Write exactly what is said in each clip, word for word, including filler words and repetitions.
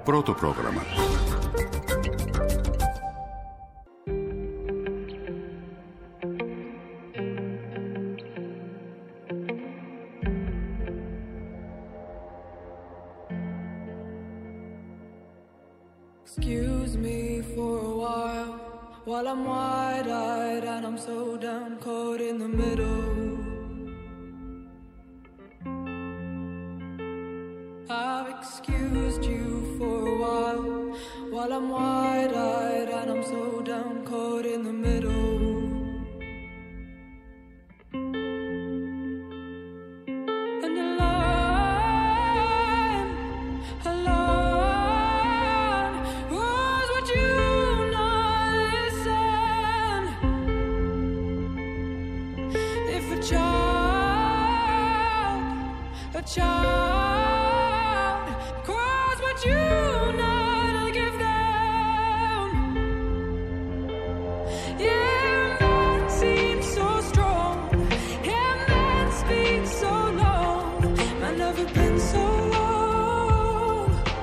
πρώτο πρόγραμμα. Excuse me for a while, while I'm wide-eyed and I'm so down caught in the middle. I've excused you for a while, while I'm wide-eyed and I'm so down caught in the middle. And a line, a line, Rose, would you not listen? If a child, a child cries, would you not give them? Yeah, man seems so strong, yeah, man speaks so long, man never been so long.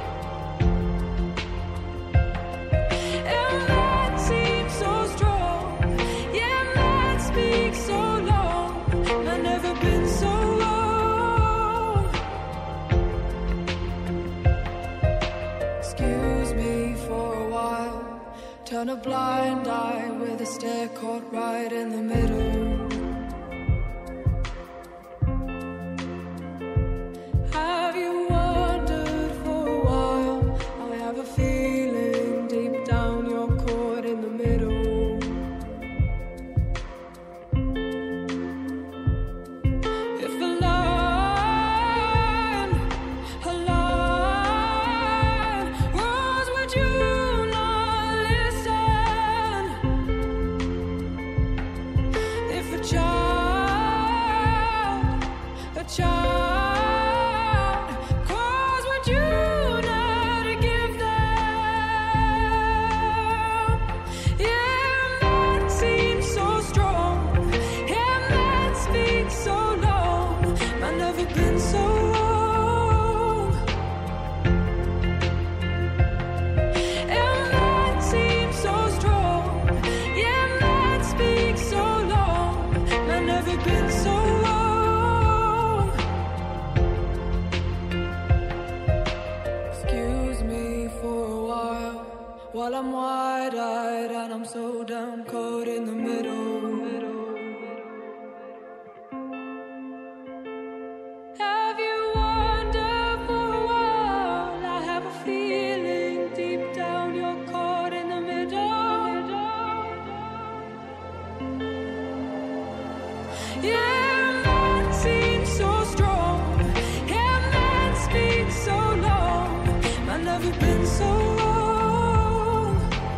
Yeah, man seems so strong, yeah, man speaks so long, man never been so long. Excuse me for a while, turn a blind eye with a stare caught right in the middle. Have you wondered for a while? I have a feeling deep down you're caught in the middle. If a line, a line, Rose, would you not listen? If a child, a child cries, would you not give them? Yeah, man seems so strong, yeah, man speaks so long, man never been so long. Yeah, man seems so strong, yeah, man speaks so long, man never been so long. Excuse me for a while, while I'm wide-eyed and I'm so down caught in the middle. Have you wondered for a while? I have a feeling deep down you're caught in the middle. Yeah, man seems so strong, yeah, man speaks so long, man never been so long.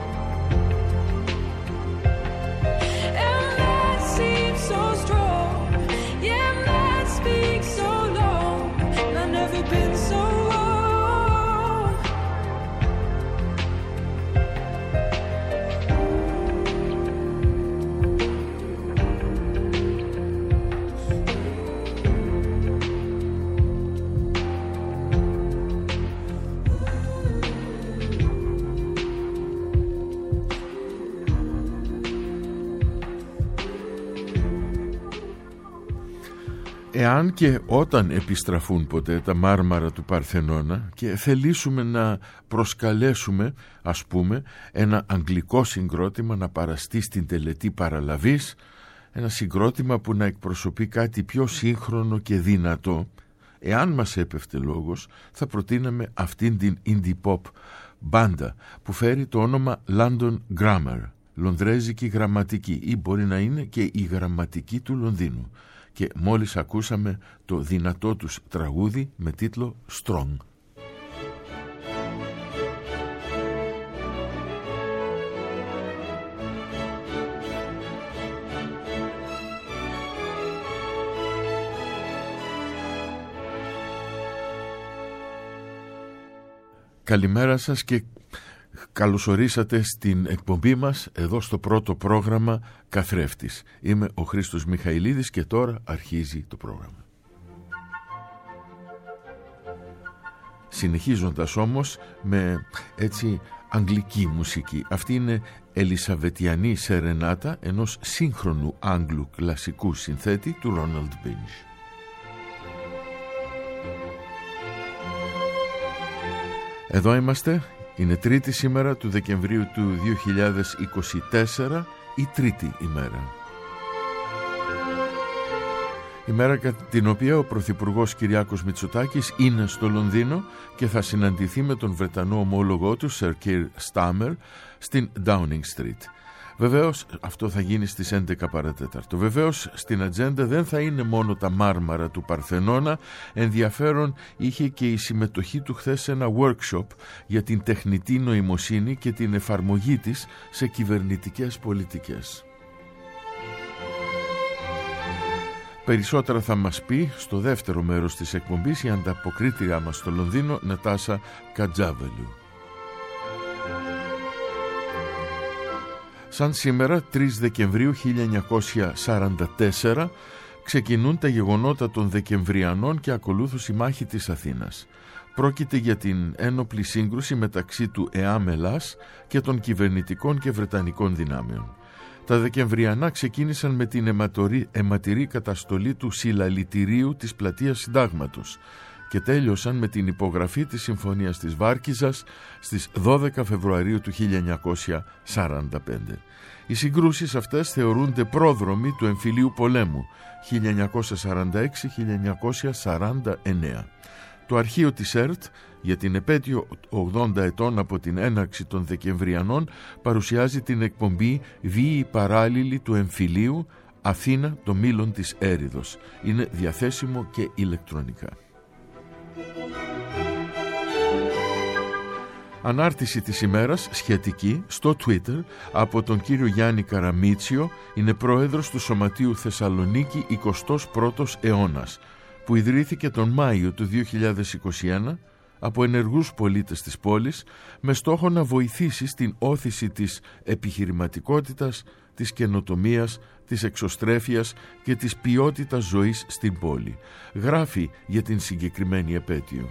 Yeah, man seems so strong, yeah, man speaks so long, man never been so long. Εάν και όταν επιστραφούν ποτέ τα μάρμαρα του Παρθενώνα και θελήσουμε να προσκαλέσουμε, ας πούμε, ένα αγγλικό συγκρότημα να παραστεί στην τελετή παραλαβής, ένα συγκρότημα που να εκπροσωπεί κάτι πιο σύγχρονο και δυνατό, εάν μας έπεφτε λόγος, θα προτείναμε αυτήν την indie pop μπάντα που φέρει το όνομα London Grammar, λονδρέζικη γραμματική, ή μπορεί να είναι και η γραμματική του Λονδίνου. Και μόλις ακούσαμε το δυνατό τους τραγούδι με τίτλο Strong. Καλημέρα σας και καλωσορίσατε στην εκπομπή μας εδώ στο πρώτο πρόγραμμα Καθρέφτης. Είμαι ο Χρήστος Μιχαηλίδης και τώρα αρχίζει το πρόγραμμα. συνεχίζοντας όμως με έτσι αγγλική μουσική. Αυτή είναι Ελισαβετιανή Σερενάτα ενός σύγχρονου Άγγλου κλασικού συνθέτη του Ρόναλντ Μπίντζ. Εδώ είμαστε, είναι τρίτη σήμερα του Δεκεμβρίου του δύο χιλιάδες είκοσι τέσσερα, η τρίτη ημέρα. Ημέρα κατά την οποία ο Πρωθυπουργός Κυριάκος Μητσοτάκης είναι στο Λονδίνο και θα συναντηθεί με τον Βρετανό ομόλογό του Sir Keir Starmer στην Downing Street. Βεβαίως αυτό θα γίνει στις έντεκα παρατέταρτο. Βεβαίως στην ατζέντα δεν θα είναι μόνο τα μάρμαρα του Παρθενώνα. Ενδιαφέρον είχε και η συμμετοχή του χθες σε ένα workshop για την τεχνητή νοημοσύνη και την εφαρμογή της σε κυβερνητικές πολιτικές. Περισσότερα θα μας πει στο δεύτερο μέρος της εκπομπής η ανταποκρίτριά μας στο Λονδίνο, Νατάσα Κατζάβελου. Σαν σήμερα, τρεις Δεκεμβρίου χίλια εννιακόσια σαράντα τέσσερα, ξεκινούν τα γεγονότα των Δεκεμβριανών και ακολούθως η μάχη της Αθήνας. Πρόκειται για την ένοπλη σύγκρουση μεταξύ του ΕΑΜ Ελλάς και των κυβερνητικών και βρετανικών δυνάμεων. Τα Δεκεμβριανά ξεκίνησαν με την αιματορή, αιματηρή καταστολή του συλλαλητηρίου της πλατείας Συντάγματος και τέλειωσαν με την υπογραφή της Συμφωνίας της Βάρκιζας στις δώδεκα Φεβρουαρίου του χίλια εννιακόσια σαράντα πέντε. Οι συγκρούσεις αυτές θεωρούνται πρόδρομοι του εμφυλίου πολέμου χίλια εννιακόσια σαράντα έξι με χίλια εννιακόσια σαράντα εννέα. Το αρχείο της ΕΡΤ για την επέτειο ογδόντα ετών από την έναρξη των Δεκεμβριανών παρουσιάζει την εκπομπή «Βίοι παράλληλοι του εμφυλίου, Αθήνα, το μήλον της έρηδος». Είναι διαθέσιμο και ηλεκτρονικά. Ανάρτηση της ημέρας σχετική στο Twitter από τον κύριο Γιάννη Καραμίτσιο, είναι πρόεδρος του Σωματείου Θεσσαλονίκη εικοστός πρώτος αιώνας, που ιδρύθηκε τον Μάιο του δύο χιλιάδες είκοσι ένα από ενεργούς πολίτες της πόλης με στόχο να βοηθήσει στην όθηση της επιχειρηματικότητας, της καινοτομίας, της εξωστρέφειας και της ποιότητας ζωής στην πόλη. Γράφει για την συγκεκριμένη επέτειο.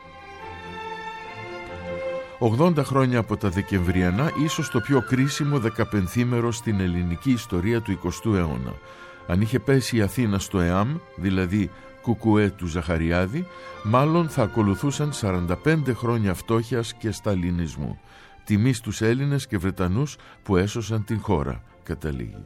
ογδόντα χρόνια από τα Δεκεμβριανά, ίσως το πιο κρίσιμο δεκαπενθήμερο στην ελληνική ιστορία του εικοστού αιώνα. Αν είχε πέσει η Αθήνα στο ΕΑΜ, δηλαδή Κουκουέ του Ζαχαριάδη, μάλλον θα ακολουθούσαν σαράντα πέντε χρόνια φτώχειας και σταλινισμού. Τιμή στους Έλληνες και Βρετανούς που έσωσαν την χώρα, καταλήγει.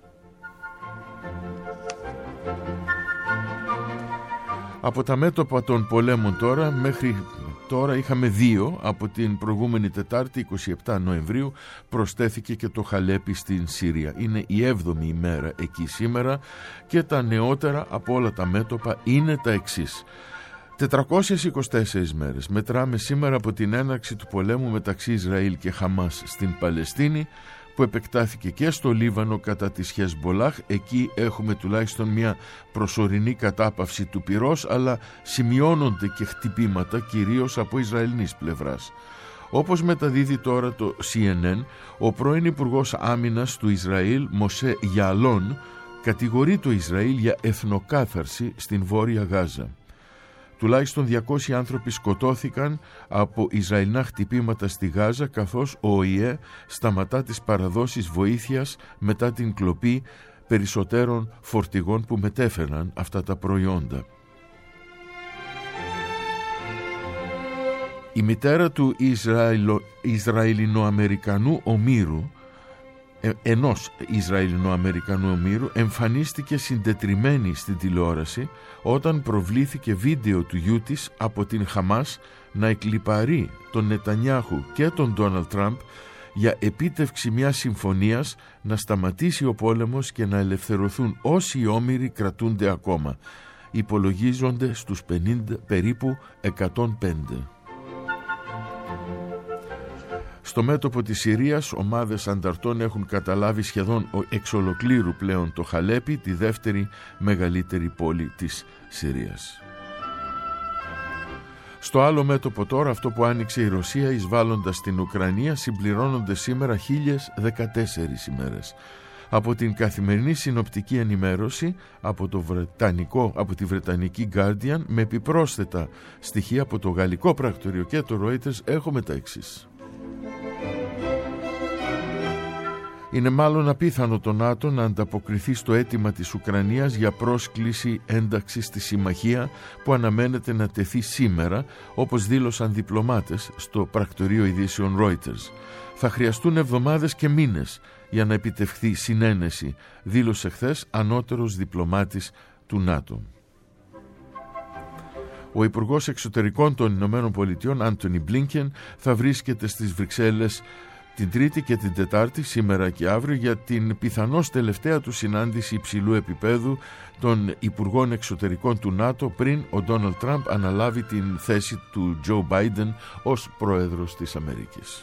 Από τα μέτωπα των πολέμων τώρα, μέχρι τώρα είχαμε δύο. Από την προηγούμενη Τετάρτη, εικοστή εβδόμη Νοεμβρίου, προσθέθηκε και το Χαλέπι στην Συρία. Είναι η έβδομη ημέρα εκεί σήμερα και τα νεότερα από όλα τα μέτωπα είναι τα εξής. τετρακόσιες είκοσι τέσσερις μέρες μετράμε σήμερα από την έναρξη του πολέμου μεταξύ Ισραήλ και Χαμάς στην Παλαιστίνη, που επεκτάθηκε και στο Λίβανο κατά της Χεσμπολάχ. Εκεί έχουμε τουλάχιστον μια προσωρινή κατάπαυση του πυρός, αλλά σημειώνονται και χτυπήματα κυρίως από Ισραηλινής πλευράς. Όπως μεταδίδει τώρα το σι εν εν, ο πρώην Υπουργός Άμυνας του Ισραήλ, Μοσέ Γιαλόν, κατηγορεί το Ισραήλ για εθνοκάθαρση στην Βόρεια Γάζα. Τουλάχιστον διακόσιοι άνθρωποι σκοτώθηκαν από Ισραηλινά χτυπήματα στη Γάζα, καθώς ο ΟΗΕ σταματά τις παραδόσεις βοήθειας μετά την κλοπή περισσότερων φορτηγών που μετέφεραν αυτά τα προϊόντα. Η μητέρα του Ισραηλο... Ισραηλινοαμερικανού ομήρου, ε, ενός Ισραηλινοαμερικανού ομήρου, εμφανίστηκε συντετριμμένη στην τηλεόραση όταν προβλήθηκε βίντεο του γιού της από την Χαμάς να εκλιπαρεί τον Νετανιάχου και τον Ντόναλντ Τραμπ για επίτευξη μιας συμφωνίας να σταματήσει ο πόλεμος και να ελευθερωθούν όσοι όμηροι κρατούνται ακόμα. Υπολογίζονται στους πενήντα, περίπου εκατόν πέντε. Στο μέτωπο της Συρίας, ομάδες ανταρτών έχουν καταλάβει σχεδόν εξ ολοκλήρου πλέον το Χαλέπι, τη δεύτερη μεγαλύτερη πόλη της Συρίας. Στο άλλο μέτωπο τώρα, αυτό που άνοιξε η Ρωσία εισβάλλοντας στην Ουκρανία, συμπληρώνονται σήμερα χίλιες δεκατέσσερις ημέρες. από την καθημερινή συνοπτική ενημέρωση από, το βρετανικό, από τη βρετανική Guardian με επιπρόσθετα στοιχεία από το γαλλικό πρακτορείο και το Reuters έχουμε τα εξής. Είναι μάλλον απίθανο το ΝΑΤΟ να ανταποκριθεί στο αίτημα της Ουκρανίας για πρόσκληση ένταξη στη συμμαχία που αναμένεται να τεθεί σήμερα, όπως δήλωσαν διπλωμάτες στο πρακτορείο ειδήσεων Reuters. Θα χρειαστούν εβδομάδες και μήνες για να επιτευχθεί συνένεση, δήλωσε χθες ανώτερος διπλωμάτης του ΝΑΤΟ. Ο Υπουργός Εξωτερικών των Ηνωμένων Πολιτειών, Άντονι Μπλίνκεν, θα βρίσκεται στις Βρυξέλλες την Τρίτη και την Τετάρτη, σήμερα και αύριο, για την πιθανώς τελευταία του συνάντηση υψηλού επίπεδου των Υπουργών Εξωτερικών του ΝΑΤΟ πριν ο Ντόναλντ Τραμπ αναλάβει την θέση του Τζο Μπάιντεν ως Πρόεδρος της Αμερικής.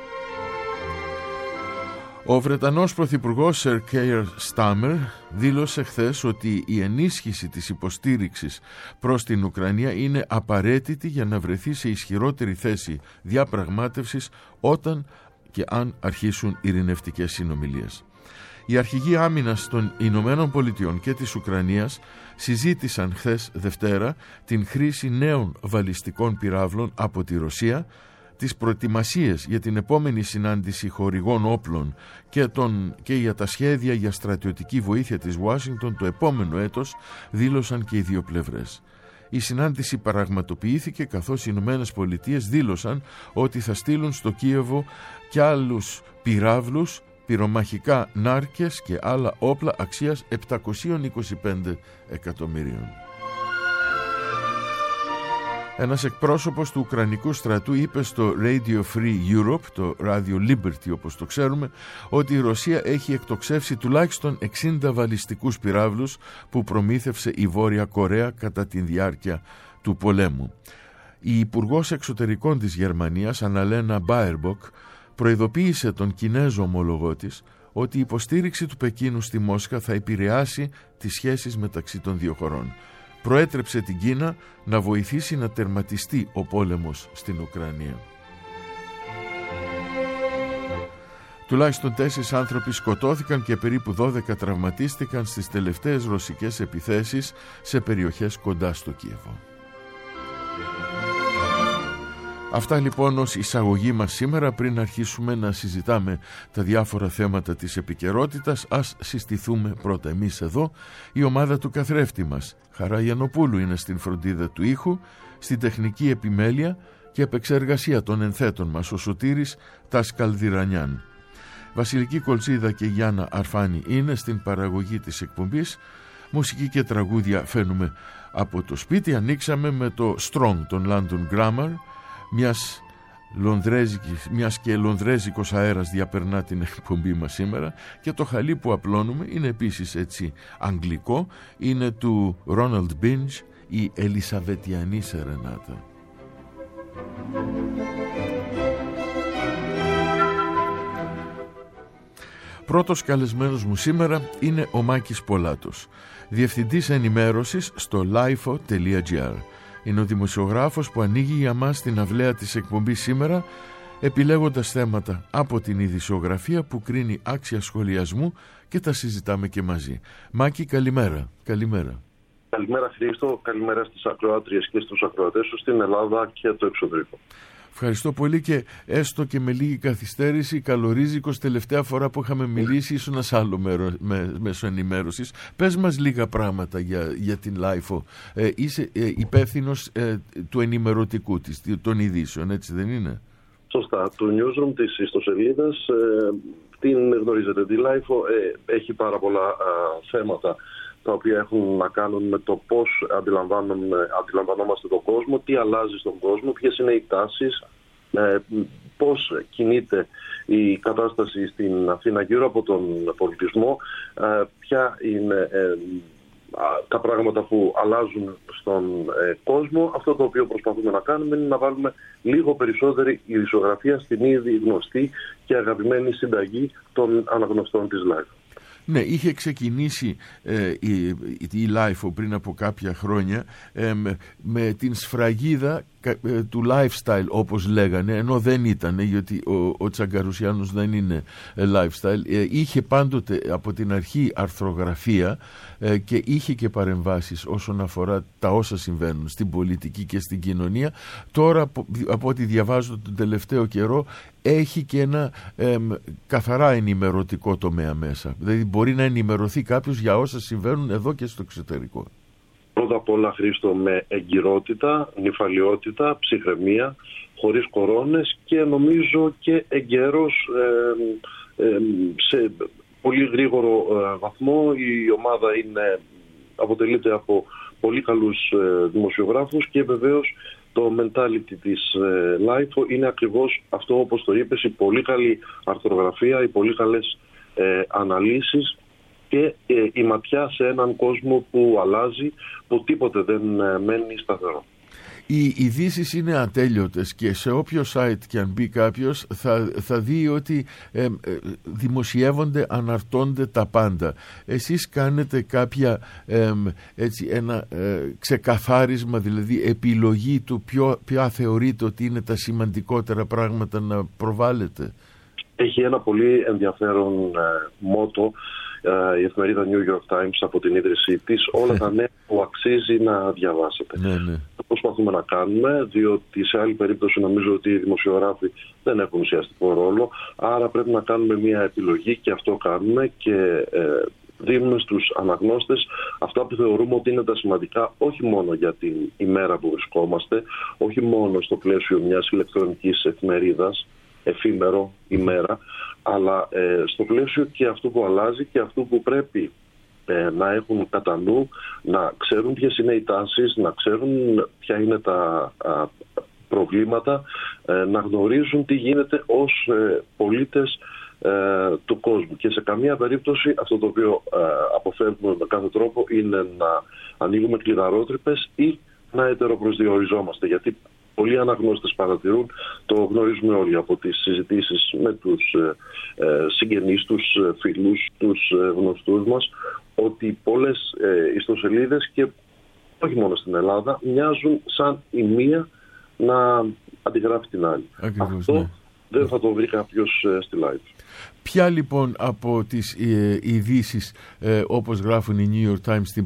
Ο Βρετανός Πρωθυπουργός Σερ Κέιρ Στάμερ δήλωσε χθες ότι η ενίσχυση της υποστήριξης προς την Ουκρανία είναι απαραίτητη για να βρεθεί σε ισχυρότερη θέση διαπραγμάτευσης όταν και αν αρχίσουν ειρηνευτικές συνομιλίες. Οι αρχηγοί άμυνας των Ηνωμένων Πολιτειών και της Ουκρανίας συζήτησαν χθες Δευτέρα την χρήση νέων βαλιστικών πυράβλων από τη Ρωσία, τις προετοιμασίες για την επόμενη συνάντηση χορηγών όπλων και, τον, και για τα σχέδια για στρατιωτική βοήθεια της Ουάσιγκτον το επόμενο έτος, δήλωσαν και οι δύο πλευρές. Η συνάντηση πραγματοποιήθηκε καθώς οι Ηνωμένες Πολιτείες δήλωσαν ότι θα στείλουν στο Κίεβο και άλλους πυράβλους, πυρομαχικά νάρκες και άλλα όπλα αξίας επτακόσια είκοσι πέντε εκατομμυρίων. Ένας εκπρόσωπος του Ουκρανικού στρατού είπε στο Radio Free Europe, το Radio Liberty όπως το ξέρουμε, ότι η Ρωσία έχει εκτοξεύσει τουλάχιστον εξήντα βαλιστικούς πυράβλους που προμήθευσε η Βόρεια Κορέα κατά τη διάρκεια του πολέμου. Η Υπουργός Εξωτερικών της Γερμανίας, Αναλένα Μπάερμποκ, προειδοποίησε τον Κινέζο ομολογό της ότι η υποστήριξη του Πεκίνου στη Μόσχα θα επηρεάσει τις σχέσεις μεταξύ των δύο χωρών. Προέτρεψε την Κίνα να βοηθήσει να τερματιστεί ο πόλεμος στην Ουκρανία. Τουλάχιστον τέσσερις άνθρωποι σκοτώθηκαν και περίπου δώδεκα τραυματίστηκαν στις τελευταίες ρωσικές επιθέσεις σε περιοχές κοντά στο Κίεβο. Αυτά λοιπόν ως εισαγωγή μας σήμερα. Πριν αρχίσουμε να συζητάμε τα διάφορα θέματα της επικαιρότητας, ας συστηθούμε πρώτα εμείς εδώ. Η ομάδα του καθρέφτη μας, Χαρά Γιαννοπούλου, είναι στην φροντίδα του ήχου, στην τεχνική επιμέλεια και επεξεργασία των ενθέτων μας ο Σωτήρης Τασκαλδυρανιάν. Βασιλική Κολτσίδα και Γιάννα Αρφάνη είναι στην παραγωγή της εκπομπής. Μουσική και τραγούδια φαίνουμε από το σπίτι. Ανοίξαμε με το Strong των London Grammar, μιας, μιας και λονδρέζικος αέρας διαπερνά την εκπομπή μας σήμερα, και το χαλί που απλώνουμε είναι επίσης έτσι αγγλικό, είναι του Ronald Binge, η Ελισαβετιανή Σερενάτα. Πρώτος καλεσμένος μου σήμερα είναι ο Μάκης Πολάτος, διευθυντής ενημέρωσης στο lifo τελεία gr. Είναι ο δημοσιογράφος που ανοίγει για μας την αυλαία της εκπομπής σήμερα, επιλέγοντας θέματα από την ειδησιογραφία που κρίνει άξια σχολιασμού και τα συζητάμε και μαζί. Μάκη, καλημέρα. Καλημέρα. Καλημέρα Χρήστο, καλημέρα στις ακροάτριες και στους ακροατές σου στην Ελλάδα και το εξωτερικό. Ευχαριστώ πολύ, και έστω και με λίγη καθυστέρηση, καλορίζικος, τελευταία φορά που είχαμε μιλήσει ήσουν σε άλλο μέρο, με, μέσω ενημέρωσης. Πες μας λίγα πράγματα για, για την λάιφο. Ε, είσαι ε, υπεύθυνος ε, του ενημερωτικού της, των ειδήσεων, έτσι δεν είναι? Σωστά. Το newsroom της ιστοσελίδας, ε, την γνωρίζετε, τη λάιφο ε, έχει πάρα πολλά ε, θέματα τα οποία έχουν να κάνουν με το πώς αντιλαμβανόμαστε τον κόσμο, τι αλλάζει στον κόσμο, ποιες είναι οι τάσεις, ε, πώς κινείται η κατάσταση στην Αθήνα γύρω από τον πολιτισμό, ε, ποια είναι ε, τα πράγματα που αλλάζουν στον ε, κόσμο. Αυτό το οποίο προσπαθούμε να κάνουμε είναι να βάλουμε λίγο περισσότερη ειδησιογραφία στην ήδη γνωστή και αγαπημένη συνταγή των αναγνωστών της Live. Ναι, είχε ξεκινήσει ε, η, η LIFO πριν από κάποια χρόνια ε, με, με την σφραγίδα ε, του lifestyle, όπως λέγανε, ενώ δεν ήταν, γιατί ο, ο Τσαγκαρουσιάνος δεν είναι ε, lifestyle. Ε, είχε πάντοτε από την αρχή αρθρογραφία ε, και είχε και παρεμβάσεις όσον αφορά τα όσα συμβαίνουν στην πολιτική και στην κοινωνία. Τώρα από, από ό,τι διαβάζω τον τελευταίο καιρό έχει και ένα ε, καθαρά ενημερωτικό τομέα μέσα. Δηλαδή μπορεί να ενημερωθεί κάποιος για όσα συμβαίνουν εδώ και στο εξωτερικό. Πρώτα απ' όλα, Χρήστο, με εγκυρότητα, νυφαλιότητα, ψυχραιμία, χωρίς κορώνες και νομίζω και εγκαίρος ε, ε, σε πολύ γρήγορο ε, βαθμό. Η ομάδα είναι, αποτελείται από πολύ καλούς ε, δημοσιογράφους και βεβαίως το mentality της ε, LIFO είναι ακριβώς αυτό, όπως το είπες, η πολύ καλή αρθρογραφία, οι πολύ καλές ε, αναλύσεις και ε, η ματιά σε έναν κόσμο που αλλάζει, που τίποτε δεν ε, μένει σταθερό. Οι ειδήσεις είναι ατέλειωτες και σε όποιο site και αν μπει κάποιος θα, θα δει ότι ε, ε, δημοσιεύονται, αναρτώνται τα πάντα. Εσείς κάνετε κάποια ε, έτσι, ένα ε, ξεκαθάρισμα, δηλαδή επιλογή του ποιο, ποια θεωρείτε ότι είναι τα σημαντικότερα πράγματα να προβάλλετε? Έχει ένα πολύ ενδιαφέρον ε, μότο η εφημερίδα New York Times από την ίδρυσή της, όλα τα νέα που αξίζει να διαβάσετε. Ναι, ναι. Το προσπαθούμε να κάνουμε, διότι σε άλλη περίπτωση νομίζω ότι οι δημοσιογράφοι δεν έχουν ουσιαστικό ρόλο, άρα πρέπει να κάνουμε μια επιλογή και αυτό κάνουμε και ε, δίνουμε στους αναγνώστες αυτά που θεωρούμε ότι είναι τα σημαντικά, όχι μόνο για την ημέρα που βρισκόμαστε, όχι μόνο στο πλαίσιο μιας ηλεκτρονικής εφημερίδας, εφήμερο ημέρα, αλλά ε, στο πλαίσιο και αυτού που αλλάζει και αυτού που πρέπει ε, να έχουν κατά νου, να ξέρουν ποιες είναι οι τάσεις, να ξέρουν ποια είναι τα α, προβλήματα, ε, να γνωρίζουν τι γίνεται ως ε, πολίτες ε, του κόσμου. Και σε καμία περίπτωση αυτό το οποίο ε, αποφεύγουμε με κάθε τρόπο είναι να ανοίγουμε κλειδαρότρυπες ή να ετεροπροσδιοριζόμαστε, γιατί πολλοί αναγνώστες παρατηρούν, το γνωρίζουμε όλοι από τις συζητήσεις με τους ε, συγγενείς, τους φίλους, τους γνωστούς μας, ότι πολλές ε, ιστοσελίδες και όχι μόνο στην Ελλάδα μοιάζουν σαν η μία να αντιγράφει την άλλη. Ακριβώς, αυτό ναι. Δεν θα το βρει κάποιος ε, στη live. Ποια λοιπόν από τις ε, ειδήσεις ε, όπως γράφουν οι New York Times στην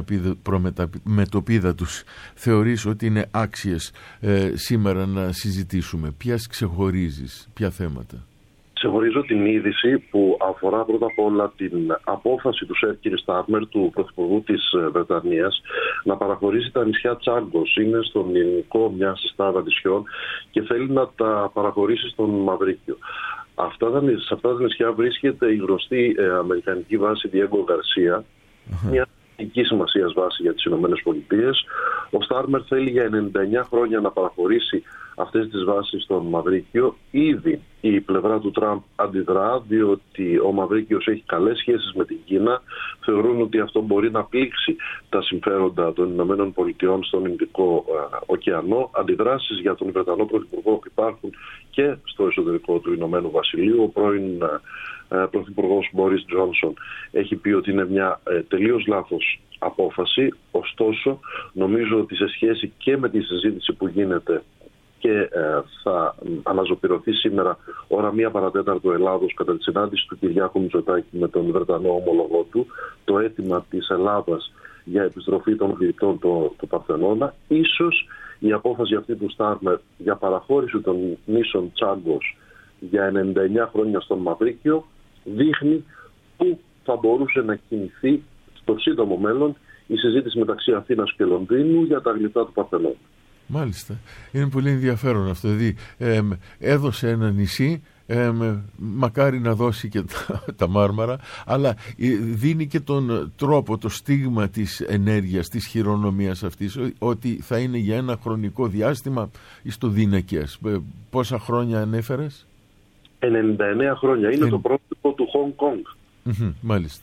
προμετωπίδα τους θεωρείς ότι είναι άξιες ε, σήμερα να συζητήσουμε? Ποιες ξεχωρίζεις, ποια θέματα? Ξεχωρίζω την είδηση που αφορά πρώτα απ' όλα την απόφαση του Σερ Κίρ Στάρμερ, του Πρωθυπουργού της Βρετανίας, να παραχωρήσει τα νησιά Τσάγκος. Είναι στον Ειρηνικό μια συστάδα νησιών και θέλει να τα παραχωρήσει στον Μαυρίκιο. Αυτά τα, σε αυτά τα νησιά βρίσκεται η γνωστή ε, αμερικανική βάση Diego Garcia, uh-huh. μια ειδική σημασία βάση για τις Ηνωμένες Πολιτείες. Ο Στάρμερ θέλει για ενενήντα εννιά χρόνια να παραχωρήσει αυτές τις βάσεις στον Μαυρίκιο. Ήδη η πλευρά του Τραμπ αντιδρά, διότι ο Μαυρίκιος έχει καλές σχέσεις με την Κίνα. Θεωρούν ότι αυτό μπορεί να πλήξει τα συμφέροντα των Ηνωμένων Πολιτειών στον Ινδικό ε, ωκεανό. Αντιδράσεις για τον Βρετανό Πρωθυπουργό υπάρχουν και στο εσωτερικό του Ηνωμένου Βασιλείου. Ο πρώην ε, Πρωθυπουργός Μπόρις Τζόνσον έχει πει ότι είναι μια ε, τελείως λάθος απόφαση. Ωστόσο, νομίζω ότι σε σχέση και με τη συζήτηση που γίνεται και ε, θα αναζωπηρωθεί σήμερα ώρα μία παρατέταρτο Ελλάδος κατά τη συνάντηση του Κυριάκου Μητσοτάκη με τον Βρετανό ομολογό του, το αίτημα της Ελλάδας για επιστροφή των φοιτητών του το Παρθενώνα. Ίσως η απόφαση αυτή του Στάρμερ για παραχώρηση των νήσων Τσάγκος για ενενήντα εννιά χρόνια στον Μαυρίκιο δείχνει που θα μπορούσε να κινηθεί στο σύντομο μέλλον η συζήτηση μεταξύ Αθήνας και Λονδίνου για τα γλυπτά του Παρθενώνα. Μάλιστα. Είναι πολύ ενδιαφέρον αυτό. Δηλαδή ε, έδωσε ένα νησί, ε, μακάρι να δώσει και τα, τα Μάρμαρα, αλλά ε, δίνει και τον τρόπο, το στίγμα της ενέργειας, της χειρονομίας αυτής, ότι θα είναι για ένα χρονικό διάστημα στο δίνεκες. Ε, πόσα χρόνια ανέφερες? ενενήντα εννέα χρόνια. Είναι ε... το πρότυπο του Χονγκ Κονγκ. Mm-hmm, μάλιστα.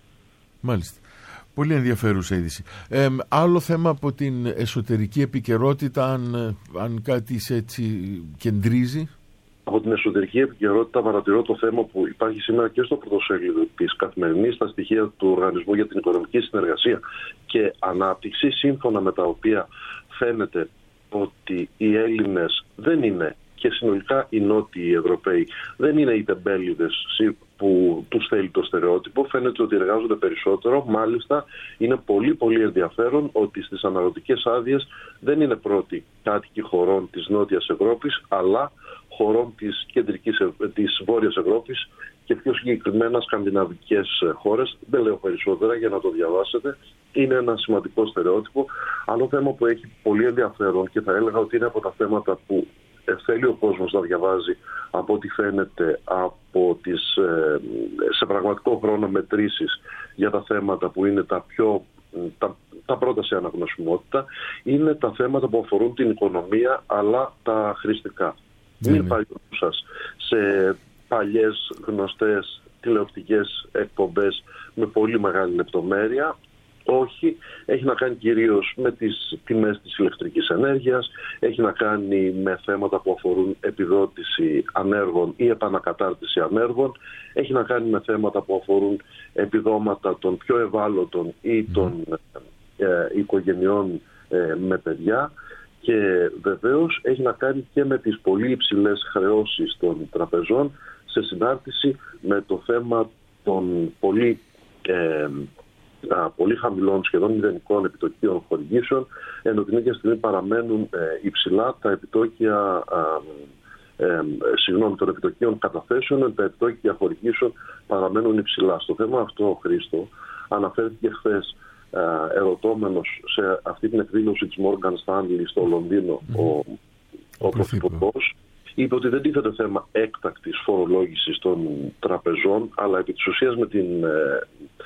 Μάλιστα. Πολύ ενδιαφέρουσα είδηση. Ε, άλλο θέμα από την εσωτερική επικαιρότητα, αν, αν κάτι έτσι κεντρίζει. Από την εσωτερική επικαιρότητα παρατηρώ το θέμα που υπάρχει σήμερα και στο πρωτοσέλιδο της Καθημερινής, στα στοιχεία του Οργανισμού για την Οικονομική Συνεργασία και Ανάπτυξη, σύμφωνα με τα οποία φαίνεται ότι οι Έλληνες δεν είναι, και συνολικά οι Νότιοι Ευρωπαίοι δεν είναι οι τεμπέληδες που τους θέλει το στερεότυπο. Φαίνεται ότι εργάζονται περισσότερο. Μάλιστα είναι πολύ πολύ ενδιαφέρον ότι στις αναρωτικές άδειες δεν είναι πρώτοι κάτοικοι χωρών της Νότιας Ευρώπης, αλλά χωρών της, κεντρικής, της Βόρειας Ευρώπης και πιο συγκεκριμένα σκανδιναβικές χώρες. Δεν λέω περισσότερα για να το διαβάσετε. Είναι ένα σημαντικό στερεότυπο. Άλλο θέμα που έχει πολύ ενδιαφέρον και θα έλεγα ότι είναι από τα θέματα που θέλει ο κόσμος να διαβάζει, από ό,τι φαίνεται από τις σε πραγματικό χρόνο μετρήσεις για τα θέματα που είναι τα πιο τα, τα πρώτα σε αναγνωσιμότητα, είναι τα θέματα που αφορούν την οικονομία αλλά τα χρηστικά. Mm-hmm. Μην πάει σας σε παλιές γνωστές τηλεοπτικές εκπομπές με πολύ μεγάλη λεπτομέρεια. Όχι, έχει να κάνει κυρίως με τις τιμές της ηλεκτρικής ενέργειας, έχει να κάνει με θέματα που αφορούν επιδότηση ανέργων ή επανακατάρτιση ανέργων, έχει να κάνει με θέματα που αφορούν επιδόματα των πιο ευάλωτων ή των ε, οικογενειών ε, με παιδιά, και βεβαίως έχει να κάνει και με τις πολύ υψηλές χρεώσεις των τραπεζών σε συνάρτηση με το θέμα των πολύ ε, πολύ χαμηλών, σχεδόν μηδενικών επιτοκίων χορηγήσεων, ενώ την ίδια στιγμή παραμένουν ε, υψηλά τα επιτόκια ε, ε, συγγνώμη, των επιτοκίων καταθέσεων, τα επιτόκια χορηγήσεων παραμένουν υψηλά. Στο θέμα αυτό, Χρήστο, αναφέρθηκε χθες ε, ερωτώμενος σε αυτή την εκδήλωση της Morgan Stanley στο Λονδίνο mm. ο, ο Πρωθυπουργός, είπε ότι δεν τίθεται θέμα έκτακτης φορολόγησης των τραπεζών, αλλά επί της ουσίας με την ε,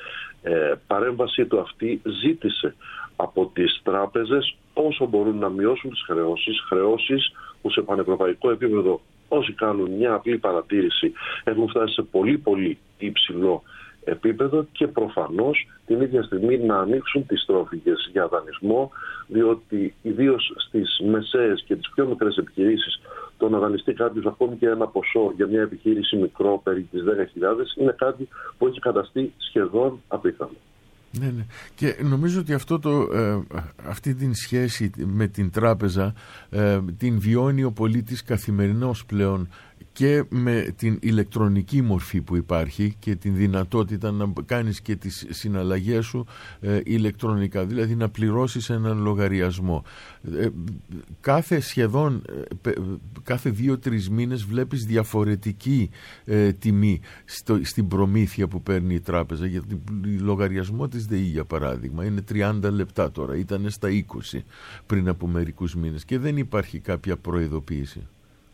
Ε, παρέμβασή του αυτή ζήτησε από τις τράπεζες όσο μπορούν να μειώσουν τις χρεώσεις, χρεώσεις που σε πανευρωπαϊκό επίπεδο όσοι κάνουν μια απλή παρατήρηση έχουν φτάσει σε πολύ πολύ υψηλό επίπεδο, και προφανώς την ίδια στιγμή να ανοίξουν τις τρόφιγγες για δανεισμό, διότι ιδίως στις μεσαίες και τις πιο μικρές επιχειρήσεις το να δανειστεί κάποιος ακόμη και ένα ποσό για μια επιχείρηση μικρό περί τις δέκα χιλιάδες είναι κάτι που έχει καταστεί σχεδόν απίθανο. Ναι, ναι. Και νομίζω ότι αυτό το, ε, αυτή την σχέση με την τράπεζα ε, την βιώνει ο πολίτης καθημερινώς πλέον, και με την ηλεκτρονική μορφή που υπάρχει και την δυνατότητα να κάνεις και τις συναλλαγές σου ε, ηλεκτρονικά, δηλαδή να πληρώσεις έναν λογαριασμό. Ε, κάθε σχεδόν ε, κάθε δύο-τρεις μήνες βλέπεις διαφορετική ε, τιμή στο, στην προμήθεια που παίρνει η τράπεζα. Για τον λογαριασμό της ΔΕΗ, για παράδειγμα, είναι τριάντα λεπτά τώρα, ήταν στα είκοσι πριν από μερικούς μήνες, και δεν υπάρχει κάποια προειδοποίηση.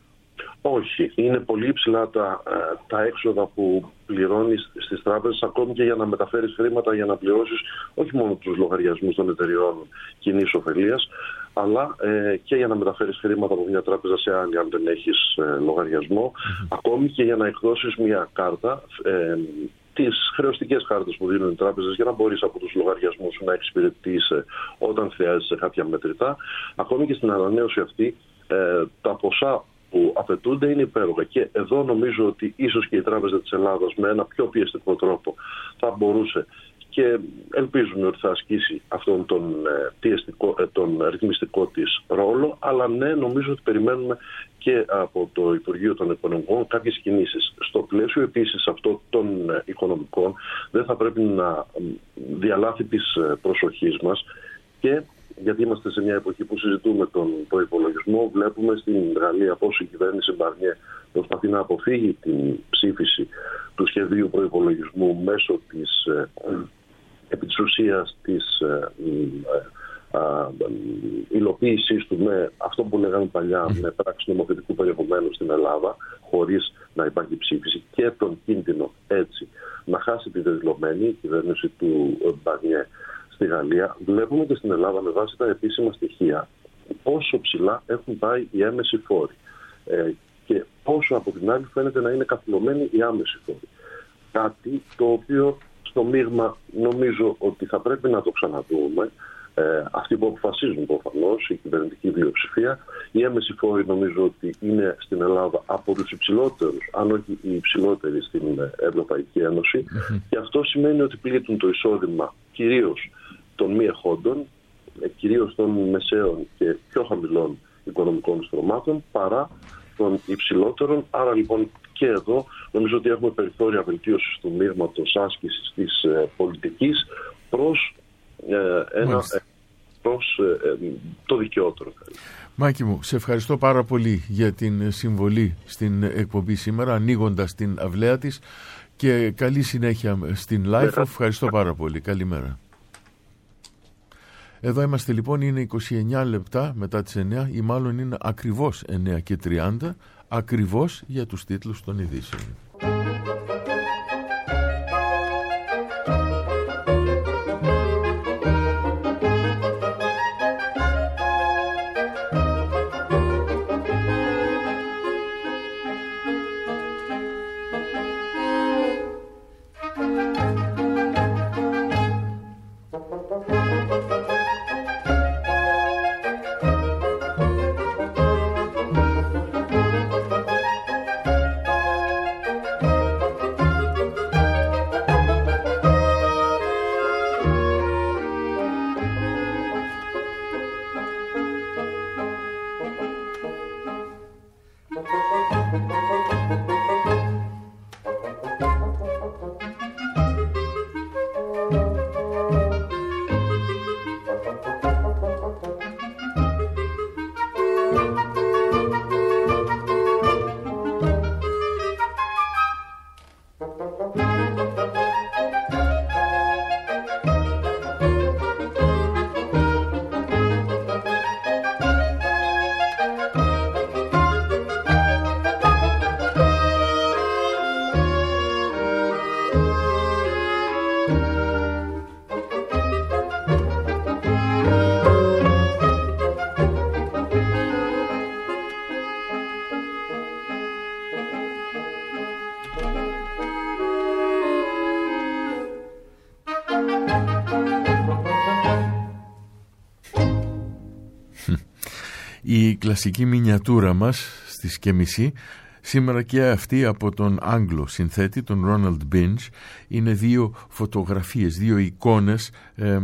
Όχι, είναι πολύ υψηλά τα, τα έξοδα που πληρώνεις στις τράπεζες, ακόμη και για να μεταφέρεις χρήματα, για να πληρώσεις όχι μόνο τους λογαριασμούς των εταιριών κοινής ωφελίας, αλλά ε, και για να μεταφέρεις χρήματα από μια τράπεζα σε άλλη αν δεν έχεις ε, λογαριασμό, mm-hmm. ακόμη και για να εκδώσεις μια κάρτα, ε, τις χρεωστικές κάρτες που δίνουν οι τράπεζες, για να μπορείς από τους λογαριασμούς σου να εξυπηρετείς όταν χρειάζεσαι κάποια μετρητά. Ακόμη και στην ανανέωση αυτή ε, τα ποσά που απαιτούνται είναι υπέροχα, και εδώ νομίζω ότι ίσως και η Τράπεζα της Ελλάδας με ένα πιο πιεστικό τρόπο θα μπορούσε, και ελπίζουμε ότι θα ασκήσει αυτόν τον, πιεστικό, τον ρυθμιστικό της ρόλο, αλλά ναι, νομίζω ότι περιμένουμε και από το Υπουργείο των Οικονομικών κάποιες κινήσεις. Στο πλαίσιο επίσης αυτό των οικονομικών δεν θα πρέπει να διαλάθει της προσοχής μας, και γιατί είμαστε σε μια εποχή που συζητούμε τον προϋπολογισμό, βλέπουμε στην Γαλλία πώς η κυβέρνηση Μπαρνιέ προσπαθεί να αποφύγει την ψήφιση του σχεδίου προϋπολογισμού μέσω της ε, επί της ουσίας της ε, ε, ε, υλοποίησης του με αυτό που λέγαμε παλιά, με πράξη νομοθετικού περιεχομένου στην Ελλάδα, χωρίς να υπάρχει ψήφιση, και τον κίνδυνο έτσι να χάσει τη δεδηλωμένη κυβέρνηση του Μπαρνιέ στη Γαλλία. Βλέπουμε και στην Ελλάδα, με βάση τα επίσημα στοιχεία, πόσο ψηλά έχουν πάει οι έμμεσοι φόροι ε, και πόσο από την άλλη φαίνεται να είναι καθυλωμένοι οι άμεσοι φόροι. Κάτι το οποίο στο μείγμα νομίζω ότι θα πρέπει να το ξαναδούμε, Ε, αυτοί που αποφασίζουν προφανώς, η κυβερνητική πλειοψηφία. Οι έμμεσοι φόροι νομίζω ότι είναι στην Ελλάδα από τους υψηλότερους, αν όχι οι υψηλότεροι στην Ευρωπαϊκή Ένωση. Mm-hmm. Και αυτό σημαίνει ότι πλήττουν το εισόδημα κυρίως των μη εχόντων, κυρίως των μεσαίων και πιο χαμηλών οικονομικών στρωμάτων, παρά των υψηλότερων. Άρα λοιπόν και εδώ νομίζω ότι έχουμε περιθώρια βελτίωσης του μείγματος άσκησης της ε, πολιτικής προς ε, ένα... Ε, προς ε, το δικαιότερο. Μάκη μου, σε ευχαριστώ πάρα πολύ για την συμβολή στην εκπομπή σήμερα, ανοίγοντας την αυλαία της, και καλή συνέχεια στην Life. Ευχαριστώ πάρα πολύ. Καλημέρα. Εδώ είμαστε λοιπόν, είναι είκοσι εννιά λεπτά μετά τις εννιά, ή μάλλον είναι ακριβώς εννιά και τριάντα, ακριβώς για τους τίτλους των ειδήσεων. Η κλασική μινιατούρα μας στη σκεμισή, σήμερα και αυτή από τον Άγγλο συνθέτη, τον Ρόναλντ Μπίντζ, είναι δύο φωτογραφίες, δύο εικόνες ε,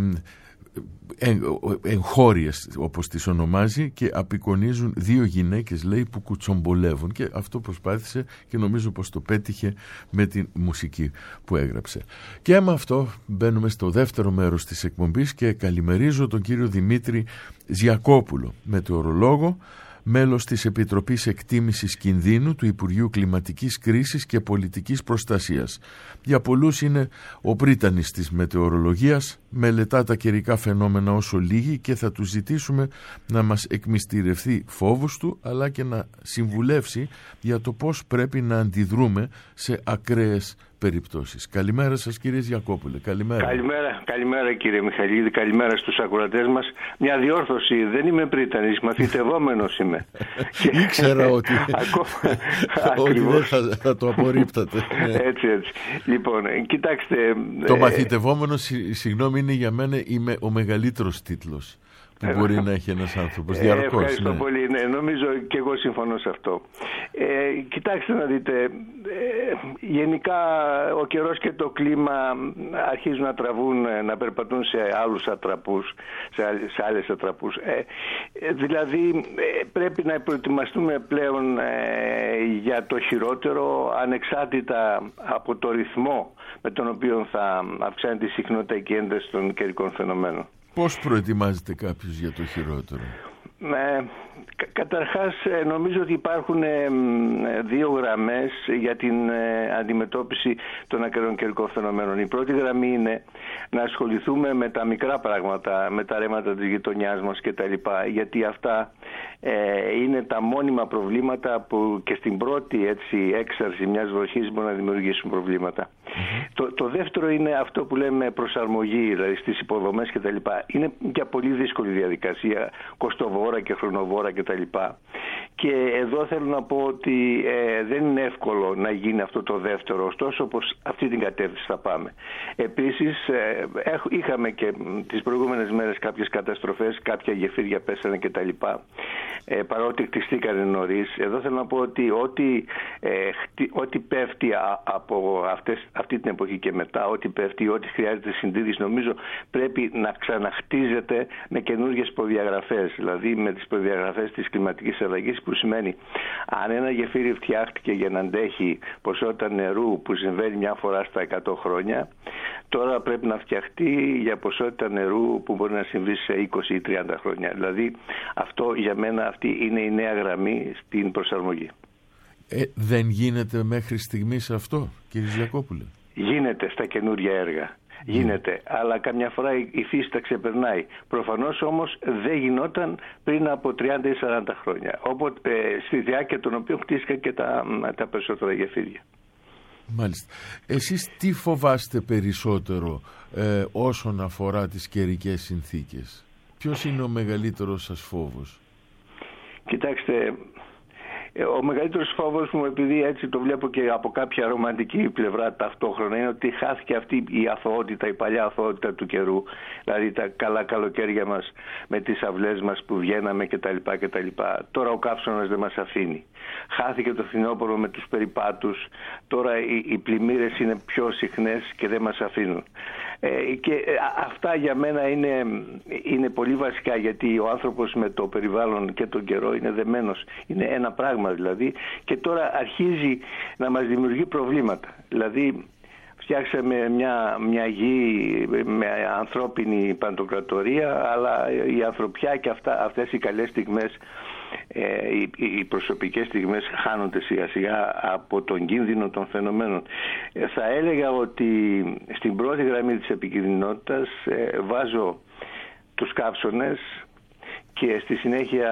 εγχώριες όπως τις ονομάζει, και απεικονίζουν δύο γυναίκες, λέει, που κουτσομπολεύουν, και αυτό προσπάθησε και νομίζω πως το πέτυχε με τη μουσική που έγραψε. Και με αυτό μπαίνουμε στο δεύτερο μέρος της εκπομπής και καλημερίζω τον κύριο Δημήτρη Ζιακόπουλο, μετεωρολόγο, μέλος της Επιτροπής Εκτίμησης Κινδύνου του Υπουργείου Κλιματικής Κρίσης και Πολιτικής Προστασίας. Για πολλούς είναι ο πρίτανης της μετεωρολογίας, μελετά τα καιρικά φαινόμενα όσο λίγοι, και θα του ζητήσουμε να μας εκμυστηρευτεί φόβους του, αλλά και να συμβουλεύσει για το πώς πρέπει να αντιδρούμε σε ακραίες περιπτώσεις. Καλημέρα σας, κύριε Ζιακόπουλε. Καλημέρα. Καλημέρα, καλημέρα κύριε Μιχαλίδη, καλημέρα στους ακροατές μας. Μια διόρθωση, δεν είμαι πρίτανης, μαθητευόμενος είμαι. Ήξερα ότι, ότι δεν θα, θα το απορρίπτατε. Έτσι, έτσι. Λοιπόν, κοιτάξτε... Το μαθητευόμενος, συγγνώμη, είναι για μένα είμαι ο μεγαλύτερος τίτλος που μπορεί να έχει ένας άνθρωπος διαρκώς. Ευχαριστώ ναι. πολύ. Ναι, νομίζω και εγώ συμφωνώ σε αυτό. Ε, κοιτάξτε να δείτε, ε, γενικά ο καιρός και το κλίμα αρχίζουν να τραβούν, να περπατούν σε άλλους ατραπούς, σε, σε άλλες ατραπούς. Ε, ε, δηλαδή ε, πρέπει να προετοιμαστούμε πλέον ε, για το χειρότερο, ανεξάρτητα από το ρυθμό με τον οποίο θα αυξάνεται η συχνότητα και ένταση των καιρικών φαινομένων. Πώς προετοιμάζεται κάποιος για το χειρότερο? Ε, κα, καταρχάς νομίζω ότι υπάρχουν ε, δύο γραμμές για την ε, αντιμετώπιση των ακραίων καιρικών φαινομένων. Η πρώτη γραμμή είναι να ασχοληθούμε με τα μικρά πράγματα, με τα ρέματα της γειτονιάς μας κτλ. Γιατί αυτά ε, είναι τα μόνιμα προβλήματα που και στην πρώτη έτσι, έξαρση μιας βροχής μπορούν να δημιουργήσουν προβλήματα. Mm-hmm. Το, το δεύτερο είναι αυτό που λέμε προσαρμογή, δηλαδή στις υποδομές κτλ. Είναι μια πολύ δύσκολη διαδικασία, κοστοβόρα και χρονοβόρα κτλ. Και, Και εδώ θέλω να πω ότι ε, δεν είναι εύκολο να γίνει αυτό το δεύτερο, ωστόσο πως αυτή την κατεύθυνση θα πάμε. Επίσης ε, είχαμε και τις προηγούμενες μέρες κάποιες καταστροφές, κάποια γεφύρια πέσανε κτλ. Ε, παρότι κτιστήκανε νωρίς. Εδώ θέλω να πω ότι ό,τι, ε, ό,τι πέφτει από αυτές, αυτή την εποχή και μετά, ό,τι πέφτει, ό,τι χρειάζεται συντήρηση, νομίζω πρέπει να ξαναχτίζεται με καινούργιες προδιαγραφές, δηλαδή με τις προδιαγραφές της κλιματικής αλλαγής, που σημαίνει αν ένα γεφύρι φτιάχτηκε για να αντέχει ποσότητα νερού που συμβαίνει μια φορά στα εκατό χρόνια, τώρα πρέπει να φτιαχτεί για ποσότητα νερού που μπορεί να συμβεί σε είκοσι ή τριάντα χρόνια. Δηλαδή αυτό για μένα, αυτή είναι η νέα γραμμή στην προσαρμογή. Ε, δεν γίνεται μέχρι στιγμής αυτό, κύριε Γιακόπουλε? Γίνεται στα καινούργια έργα. Γίνεται, mm. αλλά καμιά φορά η φύση τα ξεπερνάει. Προφανώς όμως δεν γινόταν πριν από τριάντα ή σαράντα χρόνια. Όποτε, ε, στη διάρκεια των οποίων χτίστηκαν και τα, τα περισσότερα γεφύρια. Μάλιστα. Εσείς τι φοβάστε περισσότερο ε, όσον αφορά τις καιρικές συνθήκες? Ποιος είναι ο μεγαλύτερος σας φόβος? Κοιτάξτε, ο μεγαλύτερος φόβος μου, επειδή έτσι το βλέπω και από κάποια ρομαντική πλευρά ταυτόχρονα, είναι ότι χάθηκε αυτή η αθωότητα, η παλιά αθωότητα του καιρού. Δηλαδή τα καλά καλοκαίρια μας με τις αυλές μας που βγαίναμε κτλ. κτλ. Τώρα ο καύσωνας δεν μας αφήνει. Χάθηκε το φθινόπωρο με τους περιπάτους. Τώρα οι, οι πλημμύρες είναι πιο συχνές και δεν μας αφήνουν. Ε, και ε, αυτά για μένα είναι, είναι πολύ βασικά, γιατί ο άνθρωπος με το περιβάλλον και τον καιρό είναι δεμένος. Είναι ένα πράγμα δηλαδή, και τώρα αρχίζει να μας δημιουργεί προβλήματα. Δηλαδή φτιάξαμε μια, μια γη με ανθρώπινη παντοκρατορία, αλλά η ανθρωπιά και αυτά, αυτές οι καλές στιγμές, ε, οι, οι προσωπικές στιγμές χάνονται σιγά σιγά από τον κίνδυνο των φαινομένων. Ε, θα έλεγα ότι στην πρώτη γραμμή της επικινδυνότητας ε, βάζω τους καύσωνες, και στη συνέχεια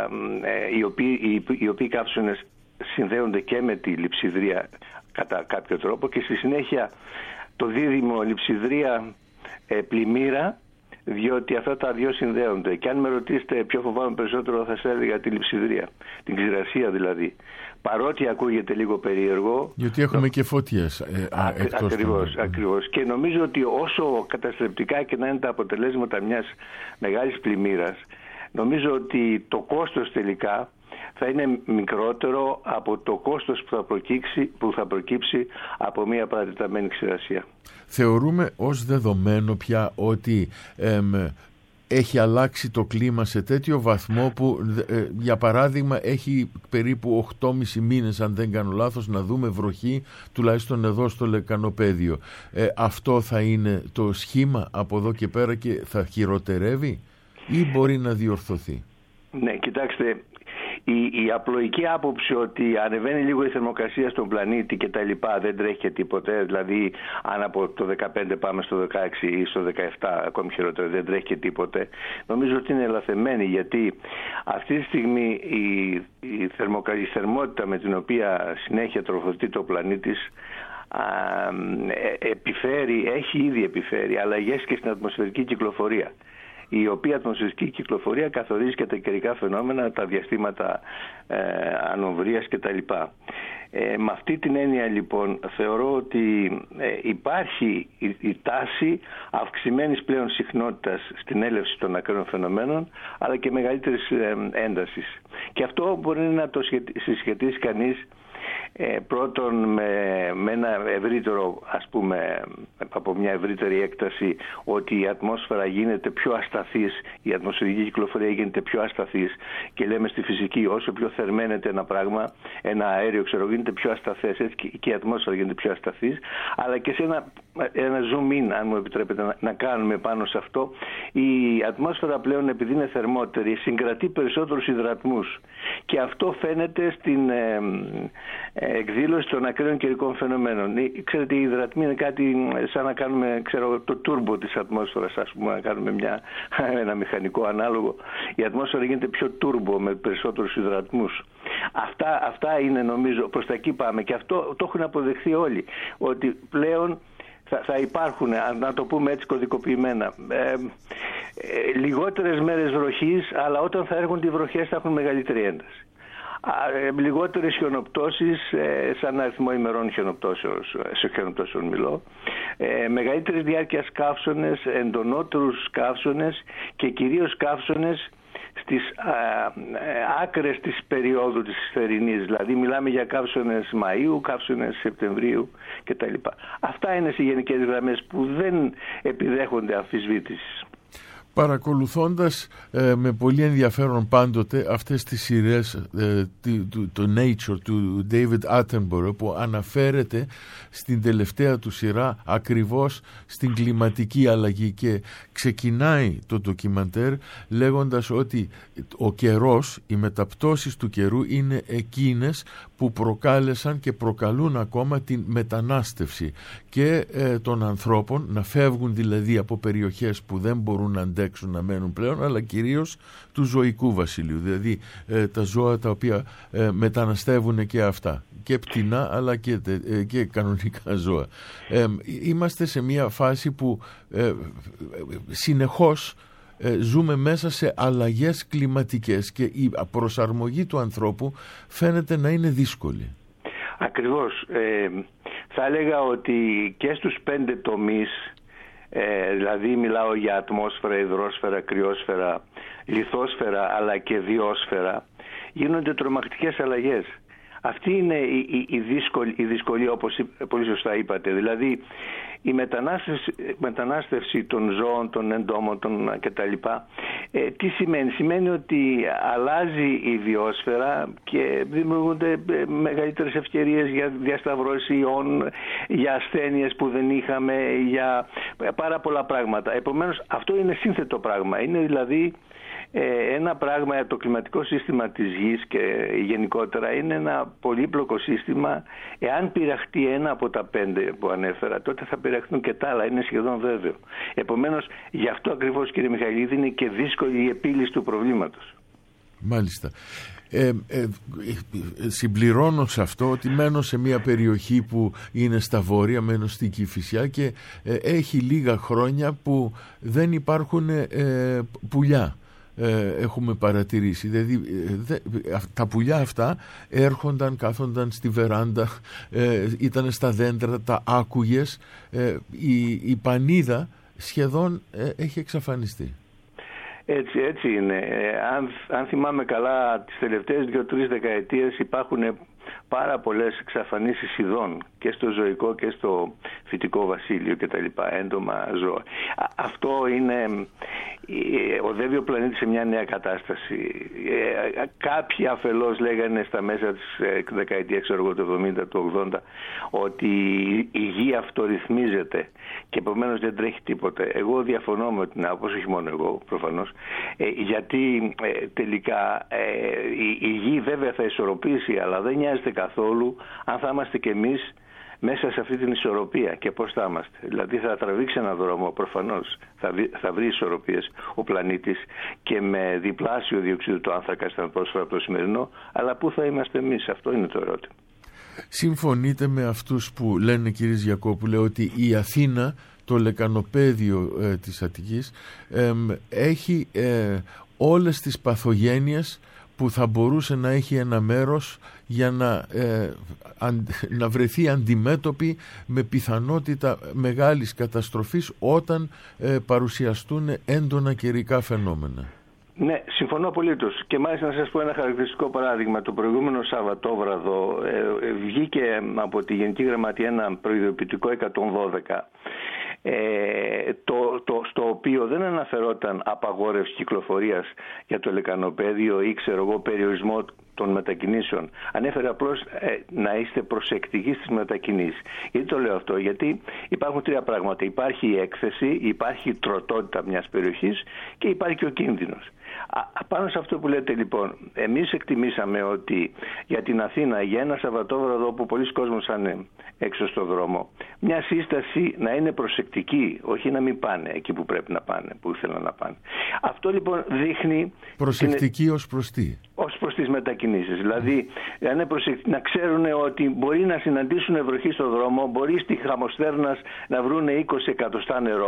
ε, οι, οποίοι, οι, οι οποίοι καύσωνες συνδέονται και με τη λειψιδρία κατά κάποιο τρόπο, και στη συνέχεια το δίδυμο λειψιδρία ε, πλημμύρα, διότι αυτά τα δύο συνδέονται. Και αν με ρωτήσετε ποιο φοβάμαι περισσότερο, θα σας έλεγα τη λειψιδρία, την ξηρασία δηλαδή. Παρότι ακούγεται λίγο περίεργο, γιατί έχουμε και φωτιές ε, α, εκτός ακριβώς, των... ακριβώς. Και νομίζω ότι όσο καταστρεπτικά και να είναι τα αποτελέσματα μιας μεγάλης πλημμύρας, νομίζω ότι το κόστος τελικά θα είναι μικρότερο από το κόστος που θα προκύψει, που θα προκύψει από μια παρατεταμένη ξηρασία. Θεωρούμε ως δεδομένο πια ότι εμ, έχει αλλάξει το κλίμα σε τέτοιο βαθμό που ε, για παράδειγμα έχει περίπου οκτώ και μισό μήνες, αν δεν κάνω λάθος, να δούμε βροχή, τουλάχιστον εδώ στο Λεκανοπέδιο. Ε, αυτό θα είναι το σχήμα από εδώ και πέρα και θα χειροτερεύει ή μπορεί να διορθωθεί? Ναι, κοιτάξτε, η, η απλοϊκή άποψη ότι ανεβαίνει λίγο η θερμοκρασία στον πλανήτη και τα λοιπά, δεν τρέχει και τίποτε, δηλαδή αν από το δεκαπέντε πάμε στο δεκαέξι ή στο δεκαεπτά, ακόμη χειρότερο, δεν τρέχει και τίποτε, νομίζω ότι είναι ελαθεμένη, γιατί αυτή τη στιγμή η, η, θερμοκα... η θερμότητα με την οποία συνέχεια τροφοδοτεί το πλανήτης α, ε, επιφέρει, έχει ήδη επιφέρει αλλαγές και στην ατμοσφαιρική κυκλοφορία, η οποία ατμοσφαιρική κυκλοφορία καθορίζει και τα καιρικά φαινόμενα, τα διαστήματα ε, ανοβρίας κτλ. Ε, με αυτή την έννοια λοιπόν θεωρώ ότι ε, υπάρχει η, η τάση αυξημένης πλέον συχνότητας στην έλευση των ακραίων φαινομένων, αλλά και μεγαλύτερης ε, έντασης. Και αυτό μπορεί να το συσχετίσει κανείς Ε, πρώτον με, με ένα ευρύτερο, ας πούμε, από μια ευρύτερη έκταση, ότι η ατμόσφαιρα γίνεται πιο ασταθής, η ατμοσφαιρική κυκλοφορία γίνεται πιο ασταθής, και λέμε στη φυσική όσο πιο θερμαίνεται ένα πράγμα, ένα αέριο ξέρω γίνεται πιο ασταθές, έτσι και η ατμόσφαιρα γίνεται πιο ασταθής. Αλλά και σε ένα, ένα zoom in, αν μου επιτρέπετε να, να κάνουμε πάνω σε αυτό, η ατμόσφαιρα πλέον, επειδή είναι θερμότερη, συγκρατεί περισσότερους υδρατμούς, και αυτό φαίνεται στην ε, εκδήλωση των ακραίων καιρικών φαινομένων. Ξέρετε, οι υδρατμοί είναι κάτι σαν να κάνουμε, ξέρω, το τούρμπο της ατμόσφαιρας, ας πούμε, να κάνουμε μια, ένα μηχανικό ανάλογο. Η ατμόσφαιρα γίνεται πιο τούρμπο με περισσότερους υδρατμούς. Αυτά, αυτά είναι, νομίζω, προς τα εκεί πάμε, και αυτό το έχουν αποδεχθεί όλοι, ότι πλέον θα, θα υπάρχουν, να το πούμε έτσι κωδικοποιημένα, ε, ε, λιγότερες μέρες βροχής, αλλά όταν θα έρχονται οι βροχές θα έχουν μεγαλύτερη ένταση. λιγότερες χιονοπτώσεις, ε, σαν αριθμό ημερών χιονοπτώσεως, σε χιονοπτώσεων μιλώ, ε, μεγαλύτερης διάρκειας καύσωνες, εντονότερους καύσωνες και κυρίως καύσωνες στις α, άκρες της περίοδου της θερινής, δηλαδή μιλάμε για καύσωνες Μαΐου, καύσωνες Σεπτεμβρίου κτλ. Αυτά είναι σε γενικές γραμμές που δεν επιδέχονται αμφισβήτησης. Παρακολουθώντας ε, με πολύ ενδιαφέρον πάντοτε αυτές τις σειρές, ε, το, το Nature του David Attenborough, που αναφέρεται στην τελευταία του σειρά ακριβώς στην κλιματική αλλαγή, και ξεκινάει το ντοκιμαντέρ λέγοντας ότι ο καιρός, οι μεταπτώσεις του καιρού είναι εκείνες που προκάλεσαν και προκαλούν ακόμα την μετανάστευση και ε, των ανθρώπων, να φεύγουν δηλαδή από περιοχές που δεν μπορούν να αντέξουν να μένουν πλέον, αλλά κυρίως του ζωικού βασιλείου, δηλαδή ε, τα ζώα τα οποία ε, μεταναστεύουν και αυτά, και πτηνά αλλά και, ε, και κανονικά ζώα. Ε, είμαστε σε μια φάση που ε, συνεχώς ε, ζούμε μέσα σε αλλαγές κλιματικές και η προσαρμογή του ανθρώπου φαίνεται να είναι δύσκολη. Ακριβώς. Ε, θα έλεγα ότι και στους πέντε τομείς, Ε, δηλαδή μιλάω για ατμόσφαιρα, υδρόσφαιρα, κρυόσφαιρα, λιθόσφαιρα αλλά και βιόσφαιρα, γίνονται τρομακτικές αλλαγές. Αυτή είναι η, η, η, δύσκολη, η δυσκολία, όπως πολύ σωστά είπατε. Δηλαδή η μετανάστευση, μετανάστευση των ζώων, των εντόμων των κτλ. Ε, τι σημαίνει? Σημαίνει ότι αλλάζει η βιόσφαιρα και δημιουργούνται μεγαλύτερες ευκαιρίες για διασταυρώση ιών, για ασθένειες που δεν είχαμε, για πάρα πολλά πράγματα. Επομένως αυτό είναι σύνθετο πράγμα. Είναι δηλαδή Ε, ένα πράγμα, το κλιματικό σύστημα της Γης και γενικότερα είναι ένα πολύπλοκο σύστημα. Εάν πειραχτεί ένα από τα πέντε που ανέφερα, τότε θα πειραχτούν και τα άλλα, είναι σχεδόν βέβαιο. Επομένως, γι' αυτό ακριβώς, κύριε Μιχαηλίδη, είναι και δύσκολη η επίλυση του προβλήματος. Μάλιστα. Ε, ε, συμπληρώνω σε αυτό ότι μένω σε μια περιοχή που είναι στα βόρεια, μένω στην Κηφισιά, και ε, έχει λίγα χρόνια που δεν υπάρχουν ε, πουλιά. Ε, έχουμε παρατηρήσει, δηλαδή ε, δε, τα πουλιά αυτά έρχονταν, κάθονταν στη βεράντα, ε, ήταν στα δέντρα, τα άκουγες, ε, η, η πανίδα σχεδόν ε, έχει εξαφανιστεί. Έτσι, έτσι είναι. Ε, αν, αν θυμάμαι καλά, τις τελευταίες δύο-τρεις δεκαετίες υπάρχουν πάρα πολλές εξαφανίσεις ειδών και στο ζωικό και στο φυτικό βασίλειο και τα λοιπά, έντομα ζώα. Αυτό είναι, οδεύει ο πλανήτης σε μια νέα κατάσταση. Ε, κάποιοι αφελώς λέγανε στα μέσα της δεκαετίας, ξέρω εγώ, του εβδομήντα, του ογδόντα, ότι η γη αυτορυθμίζεται και επομένως δεν τρέχει τίποτε. Εγώ διαφωνώ με την άποψη, όχι μόνο εγώ προφανώς, ε, γιατί ε, τελικά ε, η, η γη βέβαια θα ισορροπήσει, αλλά δεν νοιάζεται καθόλου αν θα είμαστε κι εμείς μέσα σε αυτή την ισορροπία και πώς θα είμαστε. Δηλαδή θα τραβήξει έναν δρόμο, προφανώς θα, βρει, θα βρει ισορροπίες ο πλανήτης και με διπλάσιο διοξείδιο του άνθρακα στην ατμόσφαιρα από το σημερινό, αλλά πού θα είμαστε εμείς? Αυτό είναι το ερώτημα. Συμφωνείτε με αυτούς που λένε, κύριε Γιακόπουλε, ότι η Αθήνα, το λεκανοπέδιο ε, της Αττικής, ε, έχει ε, όλες τις παθογένειες που θα μπορούσε να έχει ένα μέρος για να, ε, αν, να βρεθεί αντιμέτωπη με πιθανότητα μεγάλης καταστροφής όταν ε, παρουσιαστούν έντονα καιρικά φαινόμενα? Ναι, συμφωνώ απολύτως. Και μάλιστα να σας πω ένα χαρακτηριστικό παράδειγμα. Το προηγούμενο Σαββατόβραδο ε, ε, βγήκε από τη Γενική Γραμματεία ένα προειδοποιητικό εκατόν δώδεκα, ε, το, το, στο οποίο δεν αναφερόταν απαγόρευση κυκλοφορίας για το λεκανοπέδιο ή ξέρω εγώ περιορισμό των μετακινήσεων. Ανέφερε απλώς ε, να είστε προσεκτικοί στις μετακινήσεις. Γιατί το λέω αυτό? Γιατί υπάρχουν τρία πράγματα. Υπάρχει η έκθεση, υπάρχει η τροτότητα μιας περιοχής και υπάρχει και ο κίνδυνος. Α, πάνω σε αυτό που λέτε λοιπόν, εμείς εκτιμήσαμε ότι για την Αθήνα, για ένα Σαββατόβραδο όπου πολλοί κόσμος είναι έξω στον δρόμο, μια σύσταση να είναι προσεκτική, όχι να μην πάνε εκεί που πρέπει να πάνε, που ήθελαν να πάνε. Αυτό λοιπόν δείχνει... Προσεκτική την... ως προς τι? Ως προς τις μετακινήσεις. Δηλαδή να, είναι προσεκ... να ξέρουν ότι μπορεί να συναντήσουν βροχή στον δρόμο, μπορεί στη Χαμοστέρνας να βρουν είκοσι εκατοστά νερό,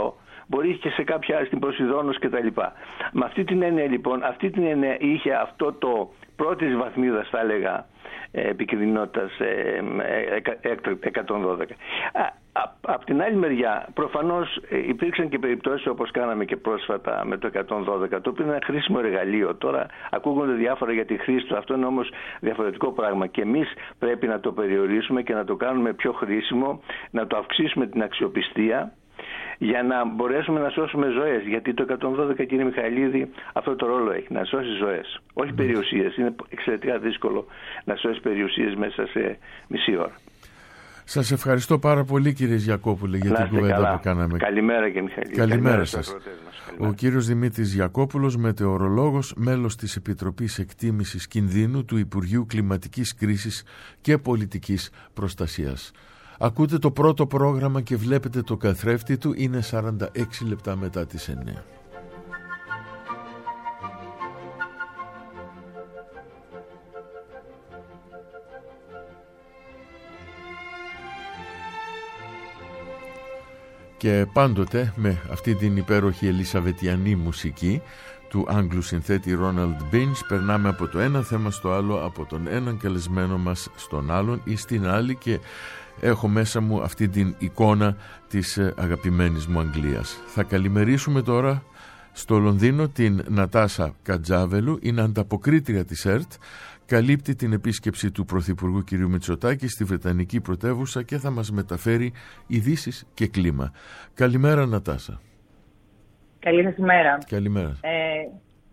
μπορεί και σε κάποια στην Ποσειδώνος κτλ. Με αυτή την έννοια λοιπόν, αυτή την έννοια είχε αυτό το πρώτης βαθμίδας, θα έλεγα, επικινδυνότητας εκατόν δώδεκα. Απ' την άλλη μεριά, προφανώς υπήρξαν και περιπτώσεις όπως κάναμε και πρόσφατα με το εκατόν δώδεκα, το οποίο είναι ένα χρήσιμο εργαλείο. Τώρα ακούγονται διάφορα για τη χρήση του, αυτό είναι όμως διαφορετικό πράγμα και εμείς πρέπει να το περιορίσουμε και να το κάνουμε πιο χρήσιμο, να το αυξήσουμε την αξιοπιστία, για να μπορέσουμε να σώσουμε ζωές. Γιατί το εκατόν δώδεκα, κύριε Μιχαηλίδη, αυτό το ρόλο έχει, να σώσει ζωές. Όχι περιουσίες. Είναι εξαιρετικά δύσκολο να σώσει περιουσίες μέσα σε μισή ώρα. Σας ευχαριστώ πάρα πολύ, κύριε Γιακόπουλε, για την κουβέντα καλά. που κάναμε. Καλημέρα και Μιχαηλίδη. Καλημέρα, Καλημέρα σας. Καλημέρα. Ο κύριος Δημήτρης Γιακόπουλος, μετεωρολόγος, μέλος της Επιτροπής Εκτίμησης Κινδύνου του Υπουργείου Κλιματικής Κρίσης και Πολιτικής Προστασίας. Ακούτε το πρώτο πρόγραμμα και βλέπετε το καθρέφτη του, είναι σαράντα έξι λεπτά μετά τις εννιά. Και πάντοτε με αυτή την υπέροχη ελισαβετιανή μουσική του Άγγλου συνθέτη Ronald Binge περνάμε από το ένα θέμα στο άλλο, από τον έναν καλεσμένο μας στον άλλον ή στην άλλη, και έχω μέσα μου αυτή την εικόνα της αγαπημένης μου Αγγλίας. Θα καλημερίσουμε τώρα στο Λονδίνο την Νατάσα Κατζάβελου, είναι ανταποκρίτρια της ΕΡΤ, καλύπτει την επίσκεψη του Πρωθυπουργού κ. Μητσοτάκη στη Βρετανική πρωτεύουσα και θα μας μεταφέρει ειδήσεις και κλίμα. Καλημέρα, Νατάσα. Καλή σας ημέρα. Καλημέρα. Ε,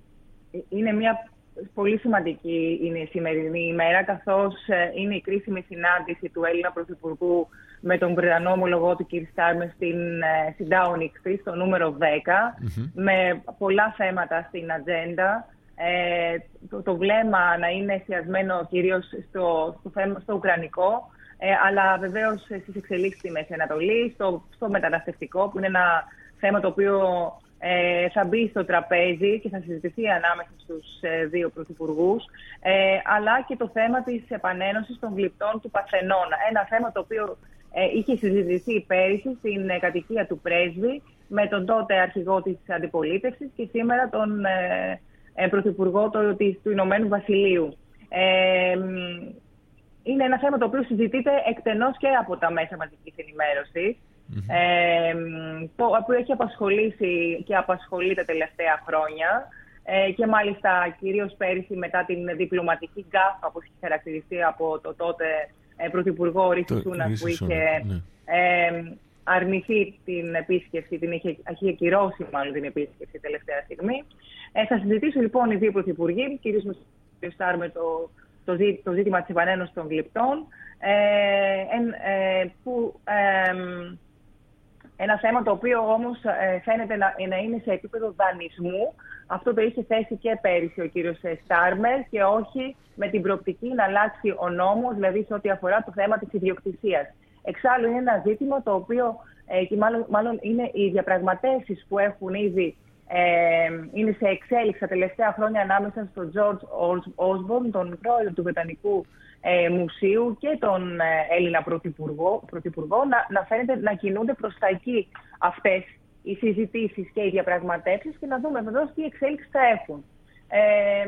είναι μια πολύ σημαντική είναι η σημερινή ημέρα, καθώς είναι η κρίσιμη συνάντηση του Έλληνα Πρωθυπουργού με τον Βρετανό ομολογό του κ. Στάρμερ στην, στην Downing Street, στο νούμερο δέκα, mm-hmm. με πολλά θέματα στην ατζέντα. Ε, το, το βλέμμα να είναι εστιασμένο κυρίως στο, στο, θέμα, στο ουκρανικό, ε, αλλά βεβαίως στις εξελίξεις στη Μέση Ανατολή, στο, στο μεταναστευτικό, που είναι ένα θέμα το οποίο ε, θα μπει στο τραπέζι και θα συζητηθεί ανάμεσα στους ε, δύο πρωθυπουργούς, ε, αλλά και το θέμα της επανένωσης των γλυπτών του Παρθενώνα. Ένα θέμα το οποίο ε, είχε συζητηθεί πέρυσι στην ε, κατοικία του πρέσβη με τον τότε αρχηγό της αντιπολίτευσης και σήμερα τον ε, ε, πρωθυπουργό του, του Ηνωμένου Βασιλείου. Ε, είναι ένα θέμα το οποίο συζητείται εκτενώς και από τα μέσα μαζικής ενημέρωσης, mm-hmm. ε, που έχει απασχολήσει και απασχολεί τα τελευταία χρόνια ε, και μάλιστα κυρίως πέρυσι μετά την διπλωματική γκάφα που έχει χαρακτηριστεί από το τότε ε, πρωθυπουργό Ρίση Σούνακ, που είχε ναι. ε, αρνηθεί την επίσκεψη, την είχε, είχε ακυρώσει μάλλον την επίσκεψη τελευταία στιγμή. Ε, θα συζητήσουν λοιπόν οι δύο πρωθυπουργοί, κυρίως με τον Στάρμερ, το Το, ζή, το ζήτημα της επανένωσης των γλυπτών, ε, ε, που, ε, ένα θέμα το οποίο όμως ε, φαίνεται να, να είναι σε επίπεδο δανεισμού. Αυτό το είχε θέσει και πέρυσι ο κύριος Στάρμερ και όχι με την προοπτική να αλλάξει ο νόμος, δηλαδή σε ό,τι αφορά το θέμα της ιδιοκτησίας. Εξάλλου είναι ένα ζήτημα το οποίο ε, και μάλλον, μάλλον είναι οι διαπραγματεύσεις που έχουν ήδη Ε, είναι σε εξέλιξη τα τελευταία χρόνια ανάμεσα στον George Osborne, τον πρόεδρο του Βρετανικού ε, Μουσείου, και τον ε, Έλληνα πρωθυπουργό, πρωθυπουργό να, να φαίνεται να κινούνται προς τα εκεί αυτές οι συζητήσεις και οι διαπραγματεύσεις, και να δούμε βεβαίως τι εξέλιξη θα έχουν. Ε,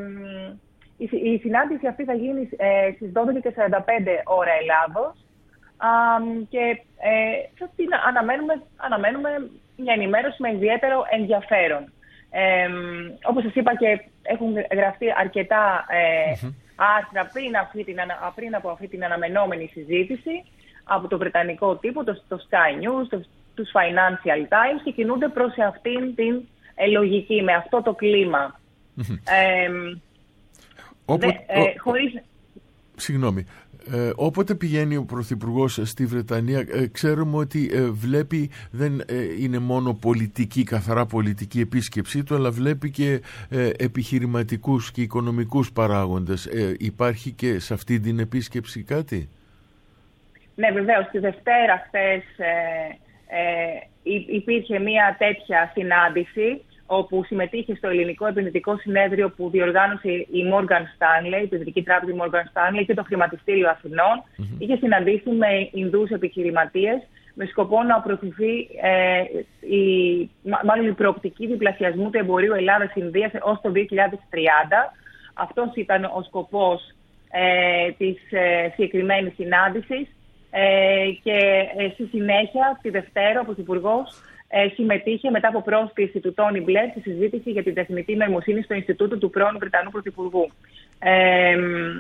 η, η συνάντηση αυτή θα γίνει ε, στις δώδεκα και σαράντα πέντε ώρα Ελλάδος α, και ε, θα την αναμένουμε, αναμένουμε μια ενημέρωση με ιδιαίτερο ενδιαφέρον. Ε, όπως σας είπα, και έχουν γραφτεί αρκετά ε, mm-hmm. άρθρα πριν, αυτή την, πριν από αυτή την αναμενόμενη συζήτηση από το βρετανικό τύπο, το, το Sky News, το, τους Financial Times, και κινούνται προς αυτήν την ε, λογική, με αυτό το κλίμα. Mm-hmm. Ε, Όποτε, δε, ε, χωρίς... Συγγνώμη. Ε, όποτε πηγαίνει ο Πρωθυπουργός στη Βρετανία, ε, ξέρουμε ότι ε, βλέπει, δεν ε, είναι μόνο πολιτική, καθαρά πολιτική επίσκεψή του, αλλά βλέπει και ε, επιχειρηματικούς και οικονομικούς παράγοντες. Ε, υπάρχει και σε αυτή την επίσκεψη κάτι? Ναι, βεβαίως. Τη Δευτέρα χθες ε, ε, υπήρχε μια τέτοια συνάντηση, όπου συμμετείχε στο Ελληνικό Επενδυτικό Συνέδριο που διοργάνωσε η Morgan Stanley, η επενδυτική τράπεζα Morgan Stanley, και το Χρηματιστήριο Αθηνών. Mm-hmm. Είχε συναντήσει με Ινδούς επιχειρηματίες, με σκοπό να προωθηθεί ε, η, μάλλον η προοπτική διπλασιασμού του εμπορίου Ελλάδας-Ινδίας ως το δύο χιλιάδες τριάντα. Αυτός ήταν ο σκοπός ε, της ε, συγκεκριμένης συνάντησης ε, και ε, στη συνέχεια, τη Δευτέρα, ο Πρωθυπουργός ε, συμμετείχε μετά από πρόσκληση του Τόνι Μπλερ στη συζήτηση για την τεχνητή νοημοσύνη στο Ινστιτούτο του πρώην Βρετανού Πρωθυπουργού. Ε,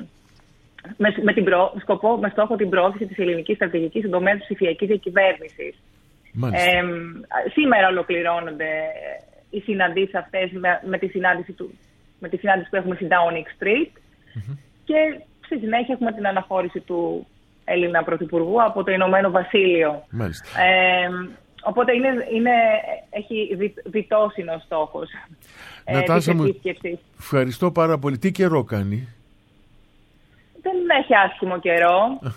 με, με, την προ, σκοπό, με στόχο την προώθηση της ελληνικής στρατηγικής στον τομέα της ψηφιακής διακυβέρνησης. Ε, σήμερα ολοκληρώνονται οι συναντήσεις αυτές με, με, τη συνάντηση του, με τη συνάντηση που έχουμε στη Downing Street mm-hmm. και στη συνέχεια έχουμε την αναχώρηση του Έλληνα Πρωθυπουργού από το Ηνωμένο Βασίλειο. Ε, οπότε είναι, είναι, έχει δι, διτός είναι ο στόχος. Νατάσα ε, μου, ευχαριστώ πάρα πολύ. Τι καιρό κάνει? Δεν έχει άσχημο καιρό.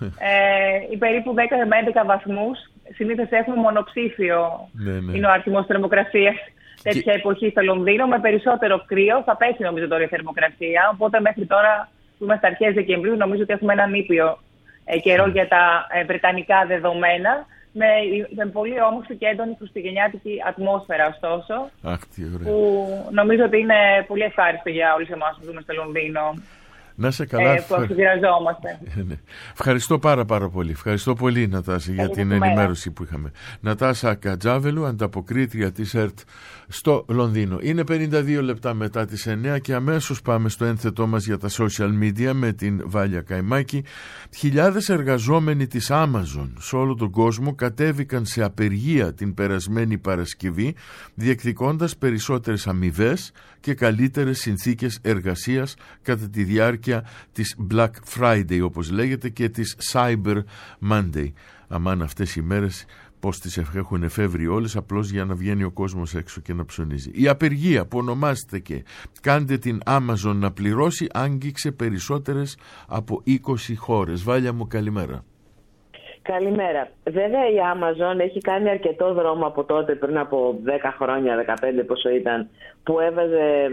ε, οι περίπου δέκα με έντεκα βαθμούς. Συνήθως έχουμε μονοψήφιο. Ναι, ναι. Είναι ο αριθμός θερμοκρασίας τέτοια και... εποχή στο Λονδίνο. Με περισσότερο κρύο θα πέσει νομίζω τώρα η θερμοκρασία. Οπότε μέχρι τώρα που είμαστε αρχές Δεκεμβρίου νομίζω ότι έχουμε έναν ήπιο ε, καιρό για τα ε, βρετανικά δεδομένα. Με, με πολύ όμορφη και έντονη χριστουγεννιάτικη ατμόσφαιρα, ωστόσο. Αχ, τι ωραία. Που νομίζω ότι είναι πολύ ευχάριστο για όλους εμάς που ζούμε στο Λονδίνο. Να σε καλά. Ε, που αφιερωζόμαστε. Ναι. Ευχαριστώ πάρα πάρα πολύ. Ευχαριστώ πολύ, Νατάσα, για την ενημέρωση που είχαμε. Νατάσα Κατζάβελου, ανταποκρίτρια της ΕΡΤ στο Λονδίνο. Είναι πενήντα δύο λεπτά μετά τις εννιά και αμέσως πάμε στο ένθετό μας για τα social media με την Βάλια Καϊμάκη. Χιλιάδες εργαζόμενοι της Amazon σε όλο τον κόσμο κατέβηκαν σε απεργία την περασμένη Παρασκευή, διεκδικώντας περισσότερες αμοιβές και καλύτερες συνθήκες εργασίας κατά τη διάρκεια της Black Friday, όπως λέγεται, και της Cyber Monday. Αμάν αυτές οι μέρες πώς τις έχουν εφεύρει όλες, απλώς για να βγαίνει ο κόσμος έξω και να ψωνίζει. Η απεργία που ονομάζεται και «Κάντε την Amazon να πληρώσει» άγγιξε περισσότερες από είκοσι χώρες. Βάλια μου, καλημέρα. Καλημέρα. Βέβαια η Amazon έχει κάνει αρκετό δρόμο από τότε, πριν από δέκα χρόνια, δεκαπέντε πόσο ήταν, που έβαζε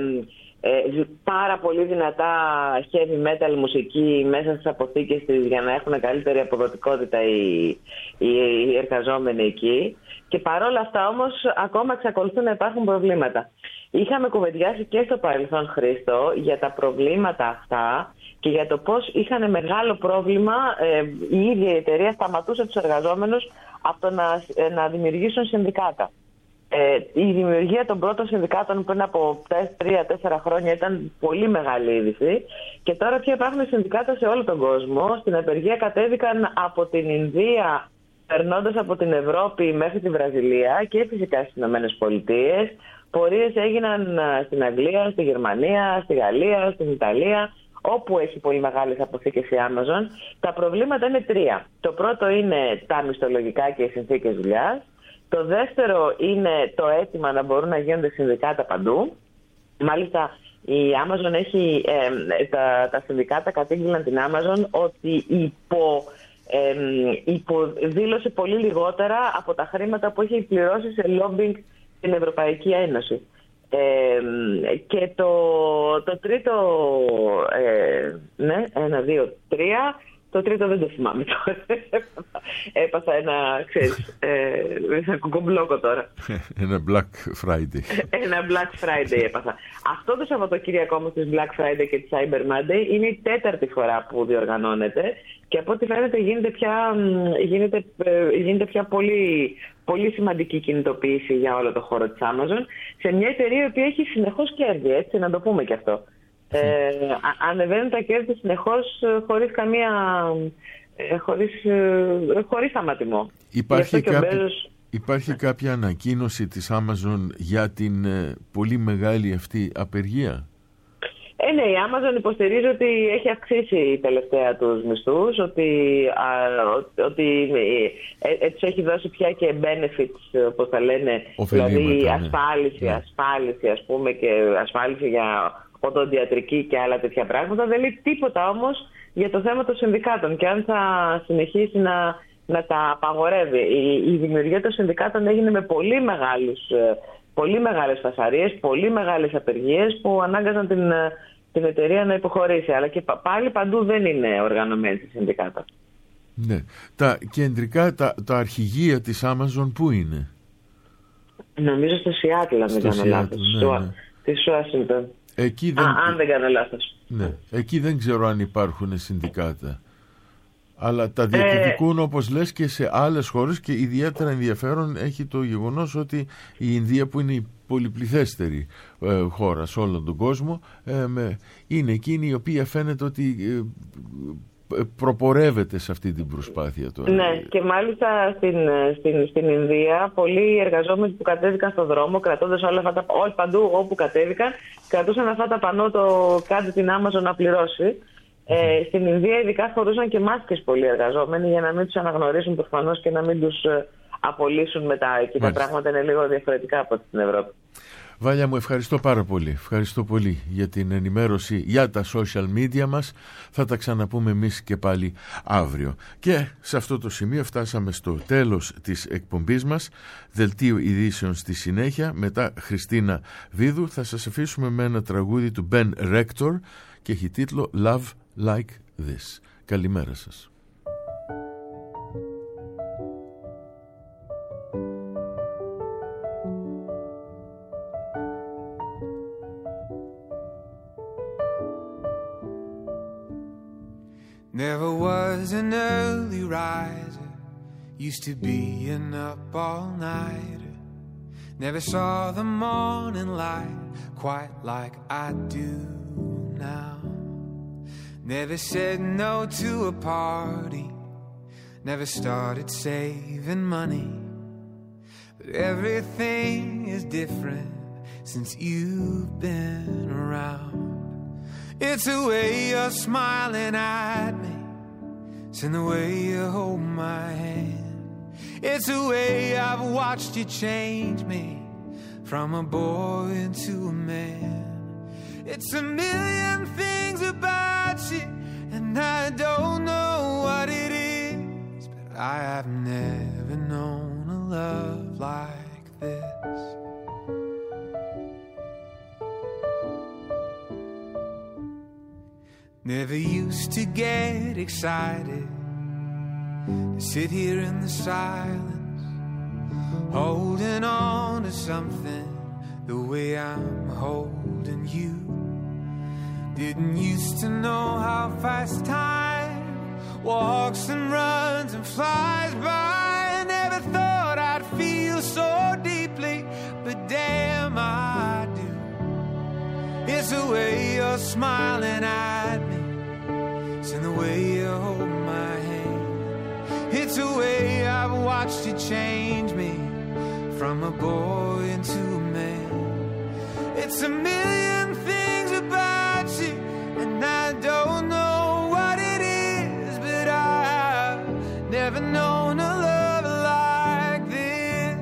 ε, πάρα πολύ δυνατά heavy metal μουσική μέσα στις αποθήκες της για να έχουν καλύτερη αποδοτικότητα οι, οι, οι εργαζόμενοι εκεί. Και παρόλα αυτά όμως ακόμα εξακολουθούν να υπάρχουν προβλήματα. Είχαμε κουβεντιάσει και στο παρελθόν, Χρήστο, για τα προβλήματα αυτά και για το πώς είχαν μεγάλο πρόβλημα, ε, η ίδια η εταιρεία σταματούσε τους εργαζόμενους από το να, ε, να δημιουργήσουν συνδικάτα. Ε, η δημιουργία των πρώτων συνδικάτων πριν από τρία τέσσερα χρόνια ήταν πολύ μεγάλη είδηση και τώρα πια υπάρχουν συνδικάτα σε όλο τον κόσμο. Στην απεργία κατέβηκαν από την Ινδία, περνώντας από την Ευρώπη μέχρι τη Βραζιλία και φυσικά στις Ηνωμένες Πολιτείες. Πορείες έγιναν στην Αγγλία, στη Γερμανία, στη Γαλλία, στην Ιταλία, όπου έχει πολύ μεγάλες αποθήκες η Amazon. Τα προβλήματα είναι τρία. Το πρώτο είναι τα μισθολογικά και οι συνθήκες δουλειάς. Το δεύτερο είναι το αίτημα να μπορούν να γίνονται συνδικάτα παντού. Μάλιστα η Amazon έχει, ε, τα, τα συνδικάτα κατήγγειλαν την Amazon ότι υπό, ε, υποδήλωσε πολύ λιγότερα από τα χρήματα που έχει πληρώσει σε lobbying στην Ευρωπαϊκή Ένωση. Ε, και το, το τρίτο, ε, ναι, ένα, δύο, τρία, το τρίτο δεν το θυμάμαι τώρα. Έπαθα ένα, ξέρεις, ε, ένα κουκομπλόκο τώρα. Ένα Black Friday. Ένα Black Friday έπαθα. Αυτό το Σαββατοκύριακο όμως της Black Friday και της Cyber Monday είναι η τέταρτη φορά που διοργανώνεται και από ό,τι φαίνεται γίνεται πια, γίνεται, γίνεται πια πολύ, πολύ σημαντική κινητοποίηση για όλο το χώρο της Amazon σε μια εταιρεία που έχει συνεχώς κέρδη, έτσι, να το πούμε και αυτό. Ε, ανεβαίνουν τα κέρδη συνεχώς χωρίς καμία χωρίς, χωρίς σταματημό. Υπάρχει, κάποι... Μπέζος... Υπάρχει κάποια ανακοίνωση της Amazon για την ε, πολύ μεγάλη αυτή απεργία? Ε, ναι, η Amazon υποστηρίζει ότι έχει αυξήσει τελευταία τους μισθούς, ότι, α, ότι ε, έτσι έχει δώσει πια και benefits, όπως τα λένε, δηλαδή ασφάλιση, ναι. ασφάλιση ας πούμε, και ασφάλιση για οδοντιατρική και άλλα τέτοια πράγματα. Δεν λέει τίποτα όμως για το θέμα των συνδικάτων και αν θα συνεχίσει να, να τα απαγορεύει. Η, η δημιουργία των συνδικάτων έγινε με πολύ, μεγάλους, πολύ μεγάλες φασαρίες, πολύ μεγάλες απεργίες που ανάγκαζαν την, την εταιρεία να υποχωρήσει. Αλλά και πάλι παντού δεν είναι οργανωμένη στη συνδικάτα. Ναι. Τα κεντρικά, τα, τα αρχηγεία της Amazon πού είναι? Νομίζω στο Σιάτλ, αν δεν κάνω λάθος. Ναι, ναι. Της Ουάσιγκτον. Εκεί δεν... Α, αν δεν κάνω λάθος. Ναι. Εκεί δεν ξέρω αν υπάρχουν συνδικάτα. Αλλά τα διεκδικούν, ε... όπως λες, και σε άλλες χώρες, και ιδιαίτερα ενδιαφέρον έχει το γεγονός ότι η Ινδία, που είναι η πολυπληθέστερη ε, χώρα σε όλο τον κόσμο, ε, με, είναι εκείνη η οποία φαίνεται ότι ε, προπορεύεται σε αυτή την προσπάθεια τώρα. Ναι, και μάλιστα στην, στην, στην Ινδία πολλοί εργαζόμενοι που κατέβηκαν στον δρόμο, κρατώντας όλα αυτά τα, όλοι παντού όπου κατέβηκαν, κρατούσαν αυτά τα πανό, το κάντε την Amazon να πληρώσει. Mm-hmm. Ε, στην Ινδία ειδικά φορούσαν και μάσκες πολλοί εργαζόμενοι, για να μην τους αναγνωρίσουν προφανώς και να μην τους απολύσουν μετά. Εκεί τα πράγματα είναι λίγο διαφορετικά από την Ευρώπη. Βάλια μου, ευχαριστώ πάρα πολύ. Ευχαριστώ πολύ για την ενημέρωση για τα social media μας. Θα τα ξαναπούμε εμείς και πάλι αύριο. Και σε αυτό το σημείο φτάσαμε στο τέλος της εκπομπής μας. Δελτίο ειδήσεων στη συνέχεια. Μετά Χριστίνα Βίδου θα σας αφήσουμε με ένα τραγούδι του Ben Rector και έχει τίτλο Love Like This. Καλημέρα σας. Never was an early riser, used to be an up all nighter. Never saw the morning light quite like I do now. Never said no to a party, never started saving money. But everything is different since you've been around. It's the way you're smiling at me, it's in the way you hold my hand. It's the way I've watched you change me from a boy into a man. It's a million things about you, and I don't know what it is, but I have never known a love like this. Never used to get excited, to sit here in the silence, holding on to something the way I'm holding you. Didn't used to know how fast time walks and runs and flies by. I never thought I'd feel so deeply, but damn I do. It's the way you're smiling at me, it's in the way you hold my hand. It's the way I've watched you change me from a boy into a man. It's a million things about you, and I don't know what it is, but I've never known a love like this.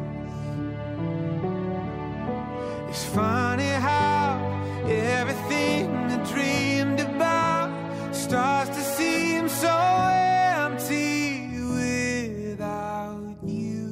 It's funny how everything I dreamed about starts to seem so empty without you.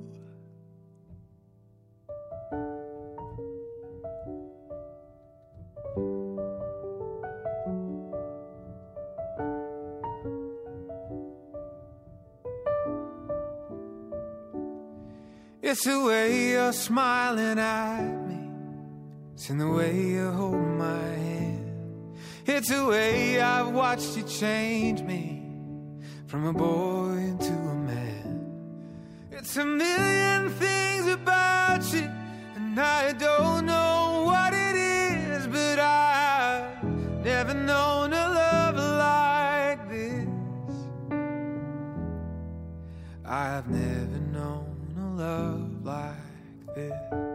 It's the way you're smiling at me, it's in the way you hold my hand. It's the way I've watched you change me from a boy into a man. It's a million things about you, and I don't know what it is, but I've never known a love like this. I've never known a love like this.